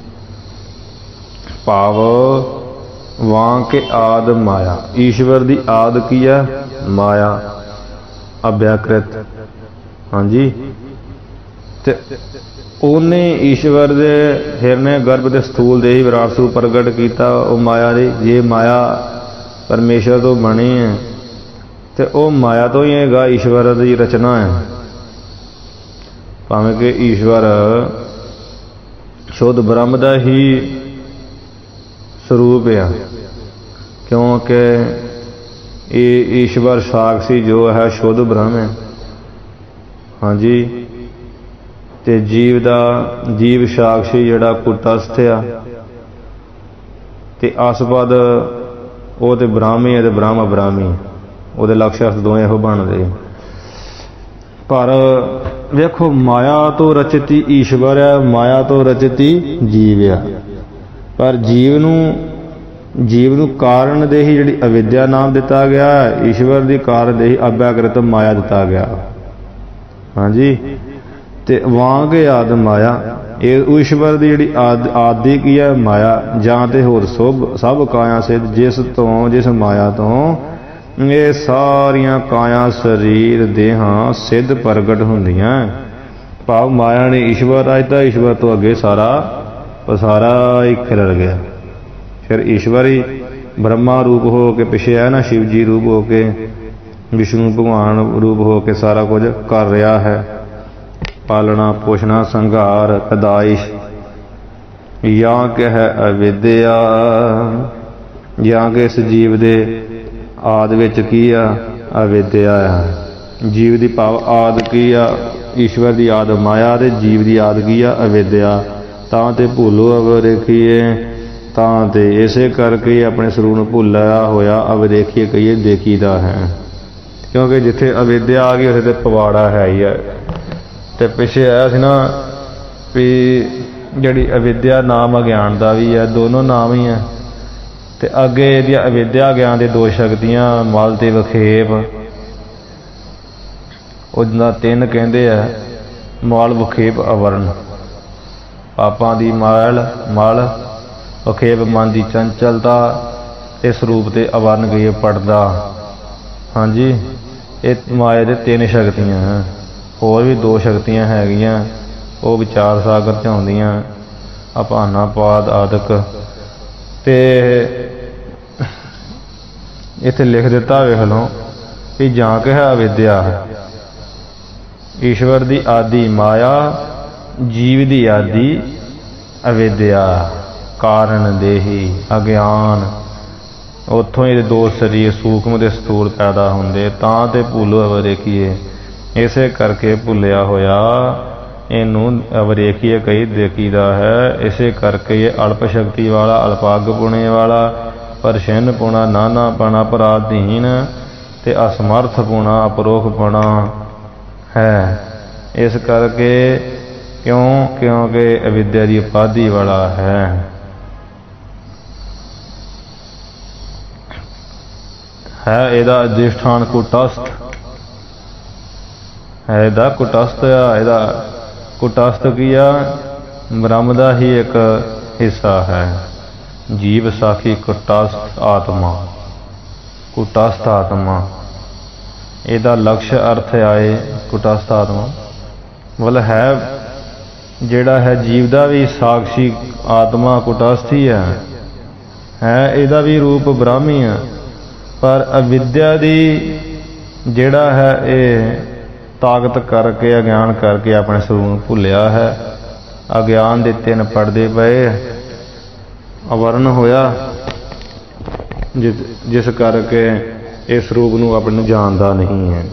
ਭਾਵ ਵਾਂ ਕੇ ਆਦ ਮਾਇਆ, ਈਸ਼ਵਰ ਦੀ ਆਦ ਕੀ ਹੈ ਮਾਇਆ ਅਭਿਆਕ੍ਰਿਤ। ਹਾਂਜੀ, ਤੇ ਉਹਨੇ ਈਸ਼ਵਰ ਦੇ ਹਿਰਨੇ ਗਰਭ ਦੇ ਸਥੂਲ ਦੇਹੀ ਵਿਰਾਟ ਸਰੂਪ ਪ੍ਰਗਟ ਕੀਤਾ। ਉਹ ਮਾਇਆ ਦੀ ਜੇ ਮਾਇਆ ਪਰਮੇਸ਼ਰ ਤੋਂ ਬਣੀ ਹੈ ਤੇ ਉਹ ਮਾਇਆ ਤੋਂ ਹੀ ਹੈਗਾ ਈਸ਼ਵਰ ਦੀ ਰਚਨਾ ਹੈ। ਭਾਵੇਂ ਕਿ ਈਸ਼ਵਰ ਸ਼ੁੱਧ ਬ੍ਰਹਮ ਦਾ ਹੀ ਸਰੂਪ ਆ, ਕਿਉਂਕਿ ਇਹ ਈਸ਼ਵਰ ਸਾਖੀ ਜੋ ਹੈ ਸ਼ੁੱਧ ਬ੍ਰਹਮ ਹੈ। ਹਾਂਜੀ, ਤੇ ਜੀਵ ਦਾ ਜੀਵ ਸਾਖੀ ਜਿਹੜਾ ਕੁਟਸਥ ਆ ਤੇ ਆਸਪਦ ਉਹ ਤੇ ਬ੍ਰਾਹਮੀ ਹੈ ਤੇ ਬ੍ਰਹਮ ਅਬ੍ਰਾਹਮੀ, ਉਹਦੇ ਲਕਸ਼ ਅਰਥ ਦੋਵੇਂ ਇਹੋ ਬਣਦੇ। ਪਰ ਵੇਖੋ ਮਾਇਆ ਤੋਂ ਰਚਿਤੀ ਈਸ਼ਵਰ ਹੈ, ਮਾਇਆ ਤੋਂ ਰਚਿਤੀ ਜੀਵ ਆ। ਪਰ ਜੀਵ ਨੂੰ ਜੀਵ ਨੂੰ ਕਾਰਨ ਦੇਹੀ ਜਿਹੜੀ ਅਵਿਦਿਆ ਨਾਮ ਦਿੱਤਾ ਗਿਆ, ਈਸ਼ਵਰ ਦੀ ਕਾਰਨ ਦੇਹੀ ਅਭਿਆਕ੍ਰਿਤ ਮਾਇਆ ਦਿੱਤਾ ਗਿਆ। ਹਾਂਜੀ, ਤੇ ਵਾਂਗ ਆਦ ਮਾਇਆ, ਇਹ ਈਸ਼ਵਰ ਦੀ ਜਿਹੜੀ ਆਦ ਆਦਿ ਕੀ ਹੈ ਮਾਇਆ। ਜਾਂ ਤੇ ਹੋਰ ਸਭ ਸਭ ਕਾਇਆ ਸਿੱਧ, ਜਿਸ ਤੋਂ ਜਿਸ ਮਾਇਆ ਤੋਂ ਇਹ ਸਾਰੀਆਂ ਕਾਇਆ ਸਰੀਰ ਦੇਹਾਂ ਸਿੱਧ ਪ੍ਰਗਟ ਹੁੰਦੀਆਂ। ਭਾਵ ਮਾਇਆ ਨੇ ਈਸ਼ਵਰ ਰਾਜਤਾ, ਈਸ਼ਵਰ ਤੋਂ ਅੱਗੇ ਸਾਰਾ ਉਹ ਸਾਰਾ ਹੀ ਖਿਲਰ ਗਿਆ। ਫਿਰ ਈਸ਼ਵਰ ਹੀ ਬ੍ਰਹਮਾ ਰੂਪ ਹੋ ਕੇ ਪਿੱਛੇ ਹੈ ਨਾ, ਸ਼ਿਵ ਜੀ ਰੂਪ ਹੋ ਕੇ, ਵਿਸ਼ਨੂੰ ਭਗਵਾਨ ਰੂਪ ਹੋ ਕੇ ਸਾਰਾ ਕੁਝ ਕਰ ਰਿਹਾ ਹੈ। ਪਾਲਣਾ ਪੋਸ਼ਣਾ ਸੰਘਾਰ ਪੈਦਾਇਸ਼ ਜਾਂ ਕਿ ਹੈ ਅਵਿਦਿਆ, ਜਾਂ ਕਿ ਇਸ ਜੀਵ ਦੇ ਆਦ ਵਿੱਚ ਕੀ ਆ ਅਵਿਦਿਆ ਆ। ਜੀਵ ਦੀ ਭਾਵ ਆਦ ਕੀ ਆ ਈਸ਼ਵਰ ਦੀ ਆਦ ਮਾਇਆ ਤੇ ਜੀਵ ਦੀ ਆਦ ਕੀ ਆ ਅਵਿਦਿਆ। ਤਾਂ ਤੇ ਭੁੱਲੋ ਅਵਰੇਖੀਏ, ਤਾਂ ਤੇ ਇਸੇ ਕਰਕੇ ਆਪਣੇ ਸਰੂਪ ਨੂੰ ਭੁੱਲਿਆ ਹੋਇਆ ਅਵਰੇਖੀਏ ਕਹੀਏ ਦੇਖੀਦਾ ਹੈ। ਕਿਉਂਕਿ ਜਿੱਥੇ ਅਵਿਦਿਆ ਆ ਗਈ ਉੱਥੇ ਤੇ ਪਵਾੜਾ ਹੈ ਹੀ ਹੈ। ਤੇ ਪਿੱਛੇ ਆਇਆ ਸੀ ਨਾ ਵੀ ਜਿਹੜੀ ਅਵਿਦਿਆ ਨਾਮ ਅਗਿਆਨ ਦਾ ਵੀ ਹੈ, ਦੋਨੋਂ ਨਾਮ ਹੀ ਹੈ। ਤੇ ਅੱਗੇ ਇਹਦੀ ਅਵਿਦਿਆ ਗਿਆਨ ਦੇ ਦੋ ਸ਼ਕਤੀਆਂ ਮਲ ਤੇ ਵਿਖੇਪ, ਉਹਦਾ ਤਿੰਨ ਕਹਿੰਦੇ ਆ ਮਲ ਵਿਖੇਪ ਅਵਰਨ। ਪਾਪਾਂ ਦੀ ਮਲ ਮਲ ਵਿਖੇਪ ਮਨ ਦੀ ਚੰਚਲਤਾ ਤੇ ਸਰੂਪ ਤੇ ਅਵਰਨ ਗਈ ਪੜਦਾ। ਹਾਂਜੀ, ਇਹ ਮਾਇਆ ਦੇ ਤਿੰਨ ਸ਼ਕਤੀਆਂ ਹੈ। ਹੋਰ ਵੀ ਦੋ ਸ਼ਕਤੀਆਂ ਹੈਗੀਆਂ, ਉਹ ਵਿਚਾਰ ਸਾਗਰ 'ਚ ਆਉਂਦੀਆਂ, ਅਭਾਨਾ ਪਾਦ ਆਦਿਕ। ਤੇ ਇੱਥੇ ਲਿਖ ਦਿੱਤਾ ਵੇਖ ਲਓ ਵੀ ਜਾਂ ਕਿ ਹੈ ਅਵਿਦਿਆ, ਈਸ਼ਵਰ ਦੀ ਆਦਿ ਮਾਇਆ, ਜੀਵ ਦੀ ਆਦਿ ਅਵਿਦਿਆ, ਕਾਰਨ ਦੇਹੀ ਅਗਿਆਨ। ਉੱਥੋਂ ਹੀ ਦੋ ਸਰੀਰ ਸੂਖਮ ਦੇ ਸਥੂਲ ਪੈਦਾ ਹੁੰਦੇ। ਤਾਂ ਤੇ ਭੁੱਲੋ ਅਵਰੇਖੀਏ, ਇਸੇ ਕਰਕੇ ਭੁੱਲਿਆ ਹੋਇਆ ਇਹਨੂੰ ਅਵਰੇਖੀਏ ਕਹੀ ਦੇਖੀਦਾ ਹੈ। ਇਸੇ ਕਰਕੇ ਇਹ ਅਲਪ ਸ਼ਕਤੀ ਵਾਲਾ, ਅਲਪਾਗ ਪੁਣੇ ਵਾਲਾ, ਪਰਛਿੰਨ ਪੁਣਾ, ਨਾਨਾ ਪਣਾ, ਪਰਾਧੀਨ ਤੇ ਅਸਮਰਥ ਪੁਣਾ, ਅਪਰੋਖ ਪੁਣਾ ਹੈ। ਇਸ ਕਰਕੇ ਕਿਉਂ ਕਿਉਂਕਿ ਅਵਿਦਿਆ ਦੀ ਉਪਾਧੀ ਵਾਲਾ ਹੈ। ਹੈ ਇਹਦਾ ਅਧਿਸ਼ਠਾਨ ਕੁਟਸਥ ਹੈ, ਇਹਦਾ ਕੁਟਸਥ ਆ। ਇਹਦਾ ਕੁਟਸਥ ਕੀ ਆ ਬ੍ਰਹਮ ਦਾ ਹੀ ਇੱਕ ਹਿੱਸਾ ਹੈ। ਜੀਵ ਸਾਖੀ ਕੁਟਸਥ ਆਤਮਾ, ਕੁਟਸਥ ਆਤਮਾ ਇਹਦਾ ਲਕਸ਼ ਅਰਥ ਆਏ ਕੁਟਸਥ ਆਤਮਾ। ਮਤਲਬ ਹੈ ਜਿਹੜਾ ਹੈ ਜੀਵ ਦਾ ਵੀ ਸਾਕਸ਼ੀ ਆਤਮਾ ਕੁਟਸਥੀ ਹੈ ਹੈ ਇਹਦਾ ਵੀ ਰੂਪ ਬ੍ਰਾਹਮੀ ਹੈ। ਪਰ ਅਵਿਦਿਆ ਦੀ ਜਿਹੜਾ ਹੈ ਇਹ ਤਾਕਤ ਕਰਕੇ ਅਗਿਆਨ ਕਰਕੇ ਆਪਣੇ ਸਰੂਪ ਨੂੰ ਭੁੱਲਿਆ ਹੈ। ਅਗਿਆਨ ਦੇ ਤਿੰਨ ਪਰਦੇ ਪਏ, ਅਵਰਨ ਹੋਇਆ, ਜਿਸ ਜਿਸ ਕਰਕੇ ਇਸ ਰੂਪ ਨੂੰ ਆਪਣੇ ਨੂੰ ਜਾਣਦਾ ਨਹੀਂ ਹੈ।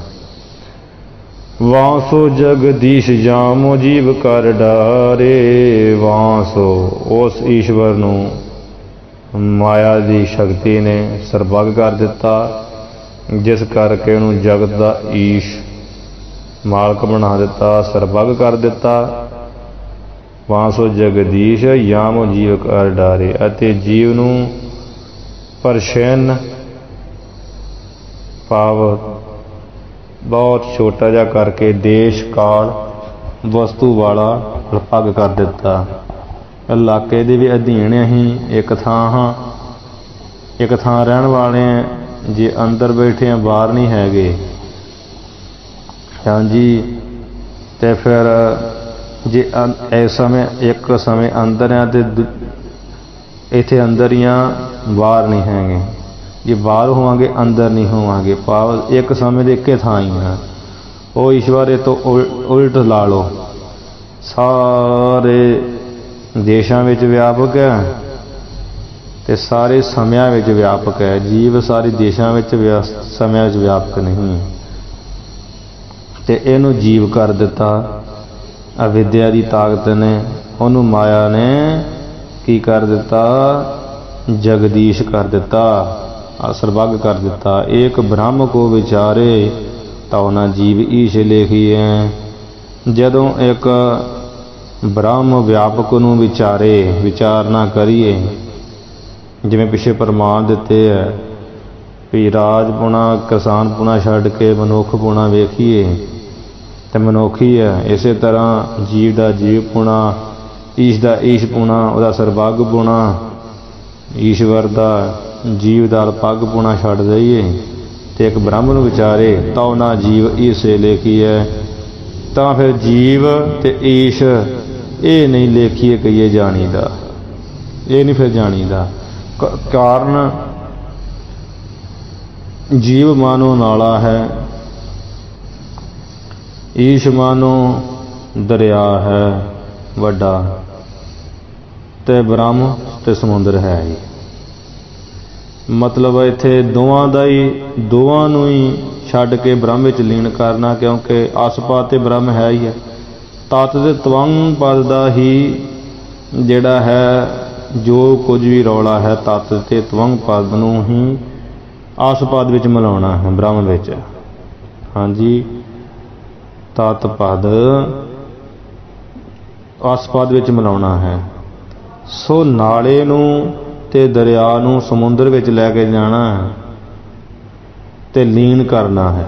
ਵਾਸੋ ਜਗਦੀਸ਼ ਜਾਮੋ ਜੀਵ ਕਰ ਡਾਰੇ। ਵਾਸੋ ਉਸ ਈਸ਼ਵਰ ਨੂੰ ਮਾਇਆ ਦੀ ਸ਼ਕਤੀ ਨੇ ਸਰਬੱਗ ਕਰ ਦਿੱਤਾ, ਜਿਸ ਕਰਕੇ ਉਹਨੂੰ ਜਗਤ ਦਾ ਈਸ਼ ਮਾਲਕ ਬਣਾ ਦਿੱਤਾ, ਸਰਬੱਗ ਕਰ ਦਿੱਤਾ। ਵਾਸੋ ਜਗਦੀਸ਼ ਜਾਮੋ ਜੀਵ ਕਰ ਡਾਰੇ। ਅਤੇ ਜੀਵ ਨੂੰ ਪਰਛਿਨ ਭਾਵ ਬਹੁਤ ਛੋਟਾ ਜਿਹਾ ਕਰਕੇ ਦੇਸ਼ ਕਾਲ ਵਸਤੂ ਵਾਲਾ ਲਪੱਗ ਕਰ ਦਿੱਤਾ। ਇਲਾਕੇ ਦੇ ਵੀ ਅਧੀਨ ਅਸੀਂ ਇੱਕ ਥਾਂ ਹਾਂ, ਇੱਕ ਥਾਂ ਰਹਿਣ ਵਾਲੇ ਹਾਂ। ਜੇ ਅੰਦਰ ਬੈਠੇ ਹਾਂ, ਬਾਹਰ ਨਹੀਂ ਹੈਗੇ। ਹਾਂਜੀ, ਤੇ ਫਿਰ ਜੇ ਇਸ ਸਮੇਂ ਇੱਕ ਸਮੇਂ ਅੰਦਰ ਆ ਤੇ ਇੱਥੇ ਅੰਦਰ ਹੀ ਆ, ਬਾਹਰ ਨਹੀਂ ਹੈਗੇ। ਜੇ ਬਾਹਰ ਹੋਵਾਂਗੇ ਅੰਦਰ ਨਹੀਂ ਹੋਵਾਂਗੇ, ਭਾਵ ਇੱਕ ਸਮੇਂ ਦੇ ਇੱਕੇ ਥਾਂ ਹੀ ਆ। ਉਹ ਈਸ਼ਵਰ ਇਹ ਤੋਂ ਉਲਟ ਲਾ ਲਓ, ਸਾਰੇ ਦੇਸ਼ਾਂ ਵਿੱਚ ਵਿਆਪਕ ਹੈ ਤੇ ਸਾਰੇ ਸਮਿਆਂ ਵਿੱਚ ਵਿਆਪਕ ਹੈ। ਜੀਵ ਸਾਰੇ ਦੇਸ਼ਾਂ ਵਿੱਚ ਸਮਿਆਂ ਵਿੱਚ ਵਿਆਪਕ ਨਹੀਂ, ਤੇ ਇਹਨੂੰ ਜੀਵ ਕਰ ਦਿੱਤਾ ਅਵਿਦਿਆ ਦੀ ਤਾਕਤ ਨੇ। ਉਹਨੂੰ ਮਾਇਆ ਨੇ ਕੀ ਕਰ ਦਿੱਤਾ? ਜਗਦੀਸ਼ ਕਰ ਦਿੱਤਾ, ਸਰਬੱਗ ਕਰ ਦਿੱਤਾ। ਏਕ ਬ੍ਰਹਮ ਕੋ ਵਿਚਾਰੇ ਤਉ ਨਾ ਜੀਵ ਈਸ਼ ਲੇਖੀਐ। ਜਦੋਂ ਇੱਕ ਬ੍ਰਹਮ ਵਿਆਪਕ ਨੂੰ ਵਿਚਾਰੇ, ਵਿਚਾਰ ਨਾ ਕਰੀਏ, ਜਿਵੇਂ ਪਿੱਛੇ ਪ੍ਰਮਾਣ ਦਿੱਤੇ ਹੈ ਵੀ ਰਾਜ ਪੁਣਾ ਕਿਸਾਨ ਪੁਣਾ ਛੱਡ ਕੇ ਮਨੁੱਖ ਪੁਣਾ ਵੇਖੀਏ ਤੇ ਮਨੁੱਖ ਹੀ ਹੈ। ਇਸੇ ਤਰ੍ਹਾਂ ਜੀਵ ਦਾ ਜੀਵ ਪੁਣਾ, ਈਸ਼ ਦਾ ਈਸ਼ ਪੁਣਾ, ਉਹਦਾ ਸਰਬੱਗ ਪੁਣਾ, ਈਸ਼ਵਰ ਦਾ ਜੀਵ ਦਾ ਪੱਗ ਪੁਣਾ ਛੱਡ ਦਈਏ ਤੇ ਇੱਕ ਬ੍ਰਹਮ ਨੂੰ ਵਿਚਾਰੇ ਤਉ ਨਾ ਜੀਵ ਈਸੇ ਲੇਖੀਐ। ਤਾਂ ਫਿਰ ਜੀਵ ਤੇ ਈਸ਼ ਇਹ ਨਹੀਂ ਲੇਖੀਏ ਕਹੀਏ ਜਾਣੀਦਾ, ਇਹ ਨਹੀਂ ਫਿਰ ਜਾਣੀਦਾ। ਕਾਰਨ ਜੀਵ ਮਾਨੋ ਨਾਲਾ ਹੈ, ਈਸ਼ ਮਾਨੋ ਦਰਿਆ ਹੈ ਵੱਡਾ, ਤੇ ਬ੍ਰਹਮ ਤੇ ਸਮੁੰਦਰ ਹੈ ਹੀ। ਮਤਲਬ ਇੱਥੇ ਦੋਵਾਂ ਦਾ ਹੀ, ਦੋਵਾਂ ਨੂੰ ਹੀ ਛੱਡ ਕੇ ਬ੍ਰਹਮ ਵਿੱਚ ਲੀਨ ਕਰਨਾ, ਕਿਉਂਕਿ ਆਸਪਾਤ ਤੇ ਬ੍ਰਹਮ ਹੈ ਹੀ ਹੈ। ਤਤ ਦੇ ਤਵੰਗ ਪਦ ਦਾ ਹੀ ਜਿਹੜਾ ਹੈ ਜੋ ਕੁਝ ਵੀ ਰੌਲਾ ਹੈ, ਤਤ ਤੇ ਤਵੰਗ ਪਦ ਨੂੰ ਹੀ ਆਸਪਾਦ ਵਿੱਚ ਮਿਲਾਉਣਾ ਹੈ ਬ੍ਰਹਮ ਵਿੱਚ। ਹਾਂਜੀ, ਤਤ ਪਦ ਆਸਪਾਦ ਵਿੱਚ ਮਿਲਾਉਣਾ ਹੈ। ਸੋ ਨਾਲੇ ਨੂੰ ਤੇ ਦਰਿਆ ਨੂੰ ਸਮੁੰਦਰ ਵਿੱਚ ਲੈ ਕੇ ਜਾਣਾ ਹੈ ਤੇ ਲੀਨ ਕਰਨਾ ਹੈ।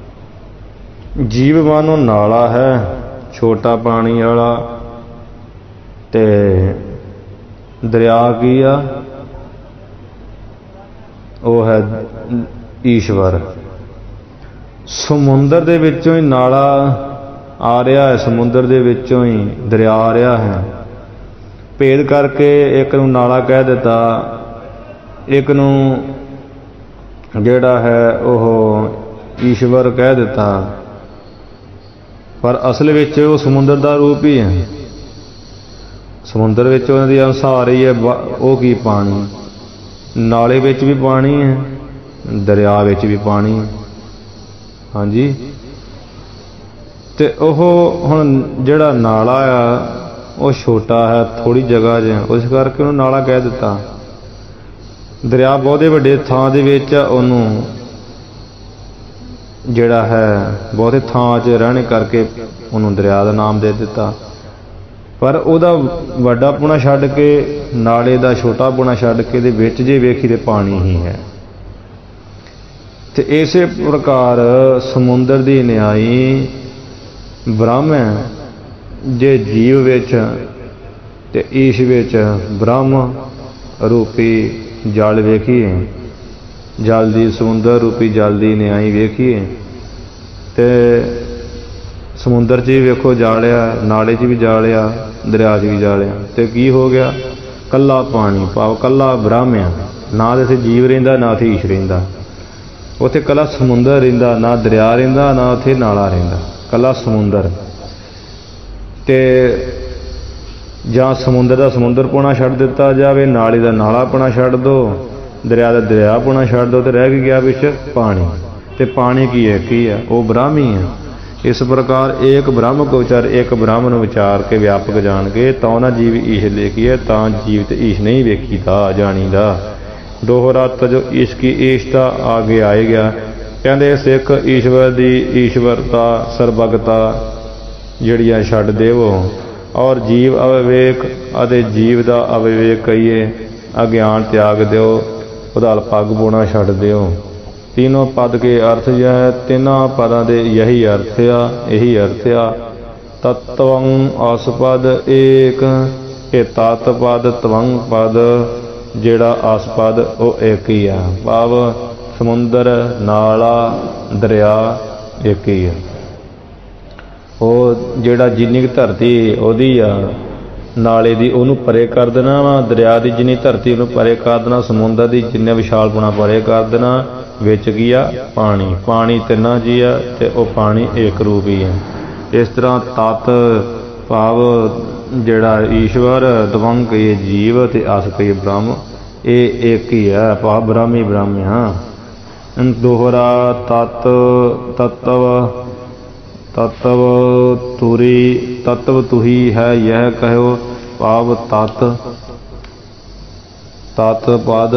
ਜੀਵ ਮਾਨੋ ਨਾਲਾ ਹੈ, ਛੋਟਾ ਪਾਣੀ ਵਾਲਾ, ਤੇ ਦਰਿਆ ਕੀ ਆ? ਉਹ ਹੈ ਈਸ਼ਵਰ। ਸਮੁੰਦਰ ਦੇ ਵਿੱਚੋਂ ਹੀ ਨਾਲਾ ਆ ਰਿਹਾ ਹੈ, ਸਮੁੰਦਰ ਦੇ ਵਿੱਚੋਂ ਹੀ ਦਰਿਆ ਆ ਰਿਹਾ ਹੈ। ਭੇਦ ਕਰਕੇ ਇੱਕ ਨੂੰ ਨਾਲਾ ਕਹਿ ਦਿੱਤਾ, ਇੱਕ ਨੂੰ ਜਿਹੜਾ ਹੈ ਉਹ ਈਸ਼ਵਰ ਕਹਿ ਦਿੱਤਾ, ਪਰ ਅਸਲ ਵਿੱਚ ਉਹ ਸਮੁੰਦਰ ਦਾ ਰੂਪ ਹੀ ਹੈ। ਸਮੁੰਦਰ ਵਿੱਚ ਉਹਨਾਂ ਦੀ ਅਨੁਸਾਰ ਹੀ ਹੈ। ਉਹ ਕੀ? ਪਾਣੀ। ਨਾਲੇ ਵਿੱਚ ਵੀ ਪਾਣੀ ਹੈ, ਦਰਿਆ ਵਿੱਚ ਵੀ ਪਾਣੀ ਹੈ। ਹਾਂਜੀ, ਤੇ ਉਹ ਹੁਣ ਜਿਹੜਾ ਨਾਲਾ ਆ ਉਹ ਛੋਟਾ ਹੈ, ਥੋੜ੍ਹੀ ਜਗ੍ਹਾ 'ਚ, ਉਸ ਕਰਕੇ ਉਹਨੂੰ ਨਾਲਾ ਕਹਿ ਦਿੱਤਾ। ਦਰਿਆ ਬਹੁਤੇ ਵੱਡੇ ਥਾਂ ਦੇ ਵਿੱਚ ਉਹਨੂੰ ਜਿਹੜਾ ਹੈ ਬਹੁਤੇ ਥਾਂ 'ਚ ਰਹਿਣੇ ਕਰਕੇ ਉਹਨੂੰ ਦਰਿਆ ਦਾ ਨਾਮ ਦੇ ਦਿੱਤਾ। ਪਰ ਉਹਦਾ ਵੱਡਾ ਪੁਣਾ ਛੱਡ ਕੇ, ਨਾਲੇ ਦਾ ਛੋਟਾ ਪੁਣਾ ਛੱਡ ਕੇ ਦੇ ਵਿੱਚ ਜੇ ਵੇਖੀ ਤੇ ਪਾਣੀ ਹੀ ਹੈ। ਤੇ ਇਸੇ ਪ੍ਰਕਾਰ ਸਮੁੰਦਰ ਦੀ ਨਿਆਈ ਬ੍ਰਹਮ ਹੈ। ਜੇ ਜੀਵ ਵਿੱਚ ਤੇ ਈਸ਼ ਵਿੱਚ ਬ੍ਰਹਮ ਰੂਪੀ ਜਲ ਵੇਖੀਏ, ਜਲ ਦੀ ਸਮੁੰਦਰ ਰੂਪੀ ਜਲ ਦੀ ਨਿਆਈ ਵੇਖੀਏ, ਤੇ ਸਮੁੰਦਰ 'ਚ ਵੀ ਵੇਖੋ ਜਾਲਿਆ, ਨਾਲੇ 'ਚ ਵੀ ਜਾਲਿਆ, ਦਰਿਆ 'ਚ ਵੀ ਜਾਲਿਆ, ਤੇ ਕੀ ਹੋ ਗਿਆ? ਕੱਲਾ ਪਾਣੀ, ਭਾਵ ਕੱਲਾ ਬ੍ਰਹਮ ਆ। ਨਾ ਤਾਂ ਇੱਥੇ ਜੀਵ ਰਹਿੰਦਾ, ਨਾ ਇੱਥੇ ਈਸ਼ ਰਹਿੰਦਾ। ਉੱਥੇ ਕੱਲਾ ਸਮੁੰਦਰ ਰਹਿੰਦਾ, ਨਾ ਦਰਿਆ ਰਹਿੰਦਾ, ਨਾ ਉੱਥੇ ਨਾਲਾ ਰਹਿੰਦਾ, ਕੱਲਾ ਸਮੁੰਦਰ। ਤੇ ਜਾਂ ਸਮੁੰਦਰ ਦਾ ਸਮੁੰਦਰਪੁਣਾ ਛੱਡ ਦਿੱਤਾ ਜਾਵੇ, ਨਾਲੇ ਦਾ ਨਾਲਾਪੁਣਾ ਛੱਡ ਦਿਓ, ਦਰਿਆ ਦਾ ਦਰਿਆਪੁਣਾ ਛੱਡ ਦਿਓ, ਤੇ ਰਹਿ ਕੀ ਗਿਆ ਵਿੱਚ? ਪਾਣੀ। ਤੇ ਪਾਣੀ ਕੀ ਹੈ? ਕੀ ਹੈ? ਉਹ ਬ੍ਰਹਮ ਹੀ ਹੈ। ਇਸ ਪ੍ਰਕਾਰ ਏਕ ਬ੍ਰਹਮ ਕੋ ਵਿਚਾਰ, ਇੱਕ ਬ੍ਰਹਮ ਨੂੰ ਵਿਚਾਰ ਕੇ ਵਿਆਪਕ ਜਾਣ ਕੇ ਤਾਂ ਨਾ ਜੀਵ ਈਸ਼ ਲੇਖੀਏ, ਤਾਂ ਜੀਵ ਤੇ ਈਸ਼ ਨਹੀਂ ਵੇਖੀਦਾ ਜਾਣੀਦਾ। ਦੋਹਰਾ ਤਜੋ ਈਸ਼ ਕੀ ਈਸ਼ਤਾ ਆਗੇ ਆਏ ਗਿਆ। ਕਹਿੰਦੇ ਸਿੱਖ ਈਸ਼ਵਰ ਦੀ ਈਸ਼ਵਰਤਾ ਸਰਬਗਤਾ ਜਿਹੜੀਆਂ ਛੱਡ ਦੇਵੋ, ਔਰ ਜੀਵ ਅਵਿਵੇਕ ਅਤੇ ਜੀਵ ਦਾ ਅਵਿਵੇਕ ਕਹੀਏ ਅਗਿਆਨ ਤਿਆਗ ਦਿਓ, ਉਹਦਾ ਪੱਗ ਪੋਣਾ ਛੱਡ ਦਿਓ। तीनों पद के अर्थ यह है, तिना पदा दे यही अर्थ आ, यही अर्थ आ। तत्वं आसपद एक, ये तत् पद त्वं पद जेड़ा आसपद वो एक ही है, भाव समुंदर नाला दरिया एक ही है। वो जेड़ा जिन्नी धरती ओदी आ नाले दी ओनू परे कर देना वा, दरिया दी जिन्नी धरती ओनू परे कर देना, समुंदर दी जिन्ने विशालपुणा परे कर देना, विच की आ पानी। पानी तिन्ना जी आ ते ओ पानी एक रूप ही है। इस तरह तत् भाव जेड़ा ईश्वर, दवंग कहिए जीव ते अस कहिए ब्रह्म, ये एक ही है, भाव ब्रह्म ही ब्रह्म है। दोहरा तत् तत्व तत्व तुरी तत्व तुही है यह कहो, भाव तत् तत् पद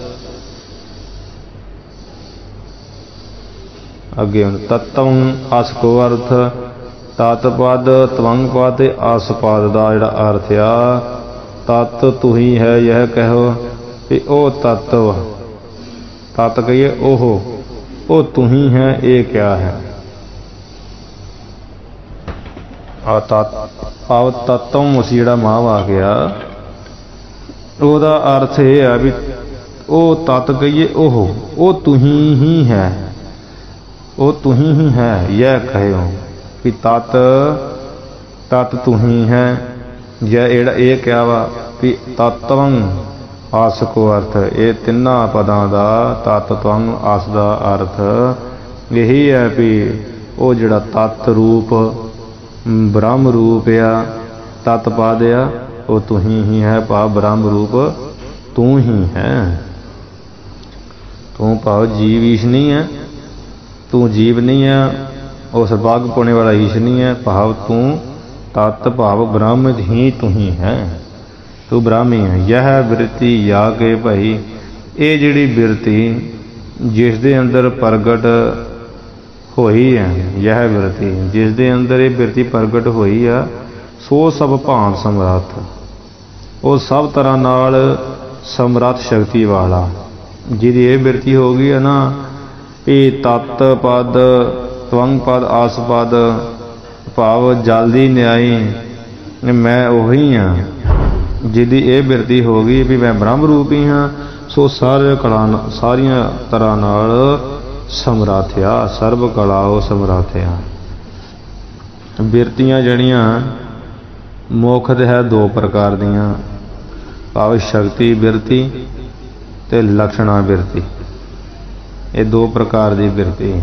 अगे तत्व अस को अर्थ, तत् पद त्वंग पद अस पद का जिहड़ा अर्थ आ, तत् तुही है यह कहो कि ओ तत्व, तत् कहिए ओहो, ओ तुही है ये क्या है? भाव तत्व उस जिहड़ा माव आ गया, ਉਹਦਾ अर्थ ये है भी ओ तत् कहिए ओहो, ओ तुही ही है, ओ तुही ही है यह कहो कि तत् तत् तुही है, यह एड़ा ये क्या वा भी तत्वं आस को अर्थ, ये तिन्ना पदां दा तत्वं आस दा अर्थ यही है भी वो जिहड़ा तत् रूप ब्रह्म रूप आ, तत् पद आ, वो तू ही ही है, भाव ब्रह्म रूप तू ही है। तू भाव जीव ईश नहीं है, तू जीव नहीं है, वो सर्वाग पाने वाला ईश नहीं है, भाव तू तत् भाव ब्रह्म ही तू ही है, तू ब्रह्म ही है। यह बिरती या के भाई, ये जिहड़ी बिरती जिस दे अंदर प्रगट होई है, यह बिरती जिस दे अंदर ये बिरती प्रगट होई है, सो सब भांत समर्थ, वो सब तरह नाल समर्थ शक्ति वाला, जिहदी ये बिरती हो गई है ना भी तत् पद त्वंग पद आस पद, भाव जल्दी न्यायी मैं उही हाँ, जिहदी ये बिरती हो गई भी मैं ब्रह्म रूप ही हाँ, सो सारे कला सारिया तरह नाल समराथया, सर्व कलाओ समराथया। बिरतियां जड़ियां मुख है दो प्रकार दियां, भाव शक्ति बिरती ते लक्षणा बिरती, ये दो प्रकार की बिरती।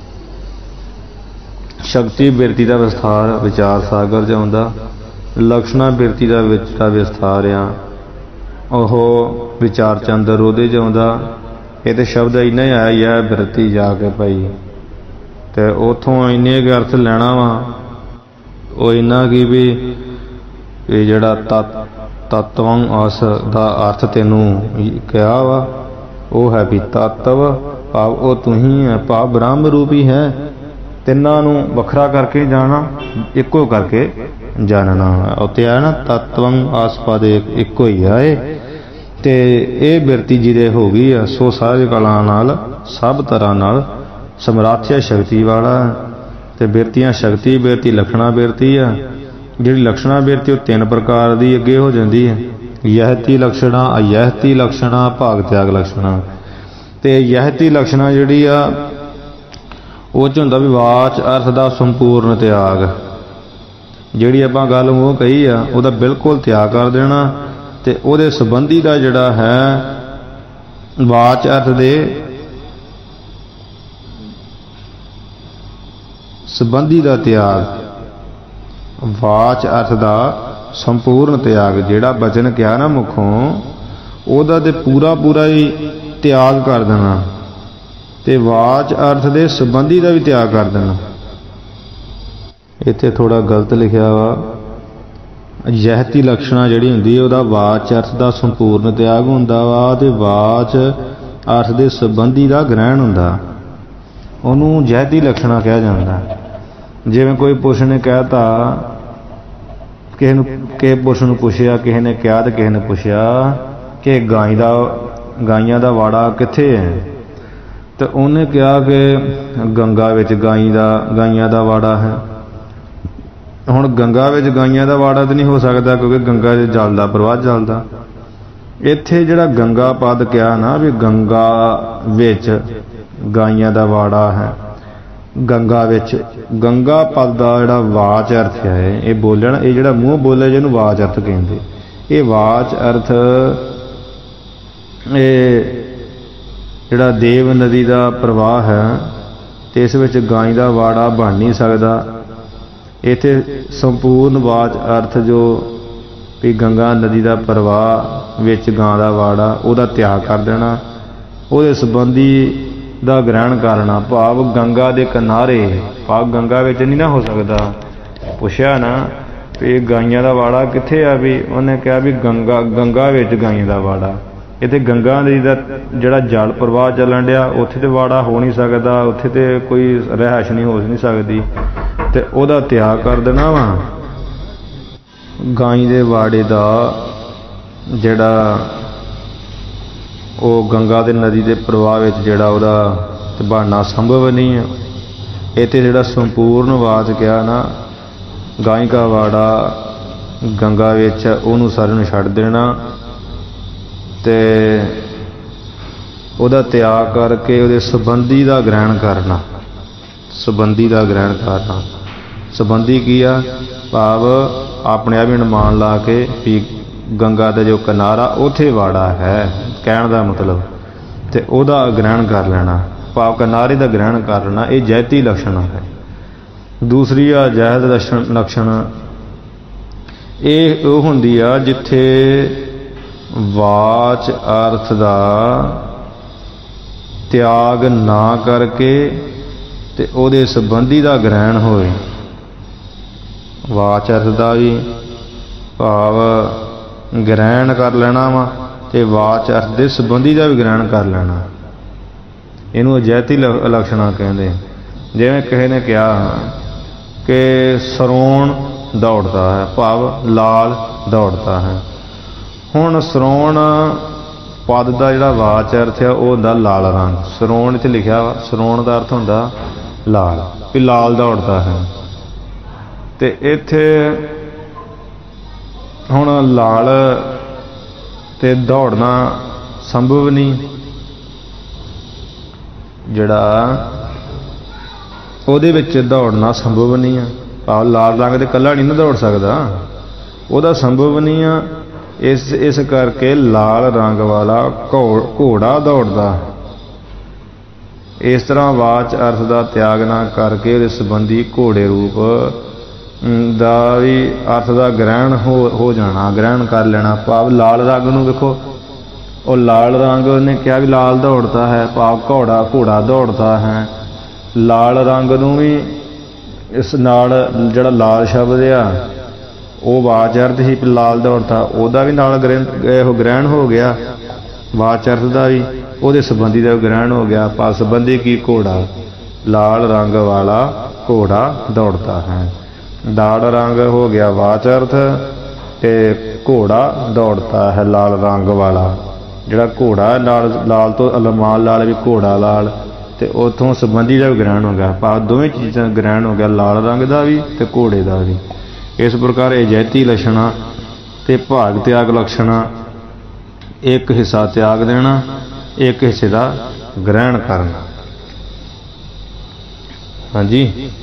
शक्ति बिरती का विस्तार विचार सागर च आउंदा, लक्षणा बिरती का विचार विस्तार आ ओह विचार चंद्र ओहदे च आउंदा। ये तो शब्द इन्ना ही आया यह बिरती जाके भाई, तो उतों इन्ने के अर्थ लेना वा, वो इन्ना की भी जड़ा तत्वं आस का अर्थ तेनू कहा वा, वो है भी तत्व भाव वो तू ही है, भाव ब्रह्म रूप ही है। तिन्ना नू वखरा करके जाना, इको करके जानना, उत्ते है ना तत्वं आसपाद इको ही है। ते ये बिरती जिदे हो गई है, सो सारे कला नाल सब तरह नाल समराथ्य शक्ति वाला। ते बिरतियां शक्ति बिरती लक्षणा बिरती है, जिहड़ी लक्षणा बिरती वो तीन प्रकार की अगे हो जाती है, यहती लक्षणा अयहती लक्षणा भाग त्याग लक्षणा। ते यहती लक्षणा जिहड़ी आ ਉਹ 'ਚ ਹੁੰਦਾ ਵੀ ਵਾਚ ਅਰਥ ਦਾ ਸੰਪੂਰਨ ਤਿਆਗ। ਜਿਹੜੀ ਆਪਾਂ ਗੱਲ ਉਹ ਕਹੀ ਆ ਉਹਦਾ ਬਿਲਕੁਲ ਤਿਆਗ ਕਰ ਦੇਣਾ, ਤੇ ਉਹਦੇ ਸੰਬੰਧੀ ਦਾ ਜਿਹੜਾ ਹੈ ਵਾਚ ਅਰਥ ਦੇ ਸੰਬੰਧੀ ਦਾ ਤਿਆਗ, ਵਾਚ ਅਰਥ ਦਾ ਸੰਪੂਰਨ ਤਿਆਗ। ਜਿਹੜਾ ਬਚਨ ਕਿਹਾ ਨਾ ਮੁਖੋਂ, ਉਹਦਾ ਤੇ ਪੂਰਾ ਪੂਰਾ ਹੀ ਤਿਆਗ ਕਰ ਦੇਣਾ, ਤੇ ਵਾਚ ਅਰਥ ਦੇ ਸੰਬੰਧੀ ਦਾ ਵੀ ਤਿਆਗ ਕਰ ਦੇਣਾ। ਇੱਥੇ ਥੋੜਾ ਗਲਤ ਲਿਖਿਆ ਵਾ, ਜਹਤੀ ਲਕਸ਼ਣਾ ਜਿਹੜੀ ਹੁੰਦੀ ਹੈ ਉਹਦਾ ਵਾਚ ਅਰਥ ਦਾ ਸੰਪੂਰਨ ਤਿਆਗ ਹੁੰਦਾ ਵਾ, ਤੇ ਵਾਚ ਅਰਥ ਦੇ ਸੰਬੰਧੀ ਦਾ ਗ੍ਰਹਿਣ ਹੁੰਦਾ। ਉਹਨੂੰ ਜਹਤੀ ਲਕਸ਼ਣਾ ਕਿਹਾ ਜਾਂਦਾ। ਜਿਵੇਂ ਕੋਈ ਪੁਰਸ਼ ਨੇ ਕਹਿਤਾ, ਕਿਸੇ ਨੂੰ ਕਿਸੇ ਪੁਰਸ਼ ਨੂੰ ਪੁੱਛਿਆ, ਕਿਸੇ ਨੇ ਕਿਹਾ ਤੇ ਕਿਸੇ ਨੇ ਪੁੱਛਿਆ ਕਿ ਗਾਈ ਦਾ ਗਾਈਆਂ ਦਾ ਵਾੜਾ ਕਿੱਥੇ ਹੈ, ਤੇ ਉਹਨੇ ਕਿਹਾ ਕਿ ਗੰਗਾ ਵਿੱਚ ਗਾਈ ਦਾ ਗਾਈਆਂ ਦਾ ਵਾੜਾ ਹੈ। ਹੁਣ ਗੰਗਾ ਵਿੱਚ ਗਾਈਆਂ ਦਾ ਵਾੜਾ ਤਾਂ ਨਹੀਂ ਹੋ ਸਕਦਾ, ਕਿਉਂਕਿ ਗੰਗਾ 'ਚ ਜਲ ਦਾ ਪ੍ਰਵਾਹ ਚੱਲਦਾ। ਇੱਥੇ ਜਿਹੜਾ ਗੰਗਾ ਪਦ ਕਿਹਾ ਨਾ ਵੀ ਗੰਗਾ ਵਿੱਚ ਗਾਈਆਂ ਦਾ ਵਾੜਾ ਹੈ, ਗੰਗਾ ਵਿੱਚ, ਗੰਗਾ ਪਦ ਦਾ ਜਿਹੜਾ ਵਾਚ ਅਰਥ ਹੈ ਇਹ ਬੋਲਣ, ਇਹ ਜਿਹੜਾ ਮੂੰਹ ਬੋਲੇ ਜਿਹਨੂੰ ਵਾਚ ਅਰਥ ਕਹਿੰਦੇ। ਇਹ ਵਾਚ ਅਰਥ ਇਹ ਜਿਹੜਾ ਦੇਵ ਨਦੀ ਦਾ ਪ੍ਰਵਾਹ ਹੈ, ਤੇ ਇਸ ਵਿੱਚ ਗਾਈ ਦਾ ਵਾੜਾ ਬਣ ਨਹੀਂ ਸਕਦਾ। ਇੱਥੇ ਸੰਪੂਰਨ ਵਾਚ ਅਰਥ ਜੋ ਵੀ ਗੰਗਾ ਨਦੀ ਦਾ ਪ੍ਰਵਾਹ ਵਿੱਚ ਗਾਂ ਦਾ ਵਾੜਾ, ਉਹਦਾ ਤਿਆਗ ਕਰ ਦੇਣਾ, ਉਹਦੇ ਸੰਬੰਧੀ ਦਾ ਗ੍ਰਹਿਣ ਕਰਨਾ। ਭਾਵ ਗੰਗਾ ਦੇ ਕਿਨਾਰੇ, ਭਾਵ ਗੰਗਾ ਵਿੱਚ ਨਹੀਂ ਨਾ ਹੋ ਸਕਦਾ। ਪੁੱਛਿਆ ਨਾ ਵੀ ਗਾਈਆਂ ਦਾ ਵਾੜਾ ਕਿੱਥੇ ਆ, ਵੀ ਉਹਨੇ ਕਿਹਾ ਵੀ ਗੰਗਾ ਗੰਗਾ ਵਿੱਚ ਗਾਈਆਂ ਦਾ ਵਾੜਾ। ਇੱਥੇ ਗੰਗਾ ਨਦੀ ਦਾ ਜਿਹੜਾ ਜਲ ਪ੍ਰਵਾਹ ਚੱਲਣ ਡਿਆ, ਉੱਥੇ ਤੇ ਵਾੜਾ ਹੋ ਨਹੀਂ ਸਕਦਾ, ਉੱਥੇ ਤੇ ਕੋਈ ਰਿਹਾਇਸ਼ ਨਹੀਂ ਹੋ ਨਹੀਂ ਸਕਦੀ, ਤੇ ਉਹਦਾ ਤਿਆਗ ਕਰ ਦੇਣਾ ਵਾ। ਗਾਈ ਦੇ ਵਾੜੇ ਦਾ ਜਿਹੜਾ ਉਹ ਗੰਗਾ ਦੇ ਨਦੀ ਦੇ ਪ੍ਰਵਾਹ ਵਿੱਚ ਜਿਹੜਾ ਉਹਦਾ ਬਣਨਾ ਸੰਭਵ ਨਹੀਂ ਹੈ। ਇੱਥੇ ਜਿਹੜਾ ਸੰਪੂਰਨ ਵਾਚ ਕਿਹਾ ਨਾ, ਗਾਈ ਕਾ ਵਾੜਾ ਗੰਗਾ ਵਿੱਚ, ਉਹਨੂੰ ਸਾਰੇ ਨੂੰ ਛੱਡ ਦੇਣਾ, ਤੇ ਉਹਦਾ ਤਿਆਗ ਕਰਕੇ ਉਹਦੇ ਸੰਬੰਧੀ ਦਾ ਗ੍ਰਹਿਣ ਕਰਨਾ। ਸੰਬੰਧੀ ਦਾ ਗ੍ਰਹਿਣ ਕਰਨਾ, ਸੰਬੰਧੀ ਕੀ ਆ? ਭਾਵ ਆਪਣੇ ਆਪ ਹੀ ਅਨੁਮਾਨ ਲਾ ਕੇ ਵੀ ਗੰਗਾ ਦਾ ਜੋ ਕਿਨਾਰਾ ਉੱਥੇ ਵਾੜਾ ਹੈ, ਕਹਿਣ ਦਾ ਮਤਲਬ, ਤੇ ਉਹਦਾ ਗ੍ਰਹਿਣ ਕਰ ਲੈਣਾ, ਭਾਵ ਕਿਨਾਰੇ ਦਾ ਗ੍ਰਹਿਣ ਕਰ ਲੈਣਾ। ਇਹ ਜੈਤੀ ਲਕਸ਼ਣ ਹੈ। ਦੂਸਰੀ ਆ ਜਹਿਦ ਲਕਸ਼ਣ ਲਕਸ਼ਣ ਇਹ ਉਹ ਹੁੰਦੀ ਆ ਜਿੱਥੇ ਵਾਚ ਅਰਥ ਦਾ ਤਿਆਗ ਨਾ ਕਰਕੇ ਤੇ ਉਹਦੇ ਸੰਬੰਧੀ ਦਾ ਗ੍ਰਹਿਣ ਹੋਏ। ਵਾਚ ਅਰਥ ਦਾ ਵੀ ਭਾਵ ਗ੍ਰਹਿਣ ਕਰ ਲੈਣਾ ਵਾ, ਤੇ ਵਾਚ ਅਰਥ ਦੇ ਸੰਬੰਧੀ ਦਾ ਵੀ ਗ੍ਰਹਿਣ ਕਰ ਲੈਣਾ। ਇਹਨੂੰ ਅਜੈਤੀ ਲਕਸ਼ਣਾ ਕਹਿੰਦੇ। ਜਿਵੇਂ ਕਿਸੇ ਨੇ ਕਿਹਾ ਕਿ ਸਰੋਣ ਦੌੜਦਾ ਹੈ, ਭਾਵ ਲਾਲ ਦੌੜਦਾ ਹੈ। ਹੁਣ ਸਰੋਣ ਪਦ ਦਾ ਜਿਹੜਾ ਵਾਚ ਅਰਥ ਹੈ ਉਹ ਹੁੰਦਾ ਲਾਲ ਰੰਗ। ਸਰੋਣ 'ਚ ਲਿਖਿਆ ਵਾ, ਸਰੋਣ ਦਾ ਅਰਥ ਹੁੰਦਾ ਲਾਲ, ਵੀ ਲਾਲ ਦੌੜਦਾ ਹੈ। ਤੇ ਇੱਥੇ ਹੁਣ ਲਾਲ ਤੇ ਦੌੜਨਾ ਸੰਭਵ ਨਹੀਂ, ਜਿਹੜਾ ਉਹਦੇ ਵਿੱਚ ਦੌੜਨਾ ਸੰਭਵ ਨਹੀਂ ਆ। ਭਾਵ ਲਾਲ ਰੰਗ ਦੇ ਇਕੱਲਾ ਨਹੀਂ ਨਾ ਦੌੜ ਸਕਦਾ, ਉਹਦਾ ਸੰਭਵ ਨਹੀਂ ਆ। ਇਸ ਇਸ ਕਰਕੇ ਲਾਲ ਰੰਗ ਵਾਲਾ ਘੋੜਾ ਦੌੜਦਾ। ਇਸ ਤਰ੍ਹਾਂ ਵਾਚ ਅਰਥ ਦਾ ਤਿਆਗ ਨਾ ਕਰਕੇ ਉਹਦੇ ਸੰਬੰਧੀ ਘੋੜੇ ਰੂਪ ਦਾ ਵੀ ਅਰਥ ਦਾ ਗ੍ਰਹਿਣ ਹੋ ਹੋ ਜਾਣਾ, ਗ੍ਰਹਿਣ ਕਰ ਲੈਣਾ। ਭਾਵ ਲਾਲ ਰੰਗ ਨੂੰ ਵੇਖੋ, ਉਹ ਲਾਲ ਰੰਗ ਉਹਨੇ ਕਿਹਾ ਵੀ ਲਾਲ ਦੌੜਦਾ ਹੈ, ਭਾਵ ਘੋੜਾ ਘੋੜਾ ਦੌੜਦਾ ਹੈ। ਲਾਲ ਰੰਗ ਨੂੰ ਵੀ ਇਸ ਨਾਲ ਜਿਹੜਾ ਲਾਲ ਸ਼ਬਦ ਆ ਉਹ ਵਾਚ ਅਰਥ ਹੀ ਲਾਲ ਦੌੜਦਾ, ਉਹਦਾ ਵੀ ਨਾਲ ਗ੍ਰਹਿਣ ਗ੍ਰਹਿਣ ਹੋ ਗਿਆ। ਵਾਚ ਅਰਥ ਦਾ ਵੀ ਉਹਦੇ ਸੰਬੰਧੀ ਦਾ ਗ੍ਰਹਿਣ ਹੋ ਗਿਆ। ਭਾਵ ਸੰਬੰਧੀ ਕੀ? ਘੋੜਾ, ਲਾਲ ਰੰਗ ਵਾਲਾ ਘੋੜਾ ਦੌੜਦਾ ਹੈ। ਲਾਲ ਰੰਗ ਹੋ ਗਿਆ ਵਾਚ ਅਰਥ, ਤੇ ਘੋੜਾ ਦੌੜਦਾ ਹੈ ਲਾਲ ਰੰਗ ਵਾਲਾ। ਜਿਹੜਾ ਘੋੜਾ ਲਾਲ ਲਾਲ ਤੋਂ ਅਲਮਾਲ ਲਾਲ ਵੀ ਘੋੜਾ ਲਾਲ, ਤੇ ਉੱਥੋਂ ਸੰਬੰਧੀ ਦਾ ਵੀ ਗ੍ਰਹਿਣ ਹੋ ਗਿਆ। ਭਾਵ ਦੋਵੇਂ ਚੀਜ਼ਾਂ ਗ੍ਰਹਿਣ ਹੋ ਗਿਆ, ਲਾਲ ਰੰਗ ਦਾ ਵੀ ਤੇ ਘੋੜੇ ਦਾ ਵੀ। ਇਸ ਪ੍ਰਕਾਰ ਇਹ ਜੈਤੀ ਲਕਸ਼ਣਾ ਤੇ ਭਾਗ ਤਿਆਗ ਲਕਸ਼ਣਾ, ਇੱਕ ਹਿੱਸਾ ਤਿਆਗ ਦੇਣਾ, ਇੱਕ ਹਿੱਸੇ ਦਾ ਗ੍ਰਹਿਣ ਕਰਨਾ। हाँ जी,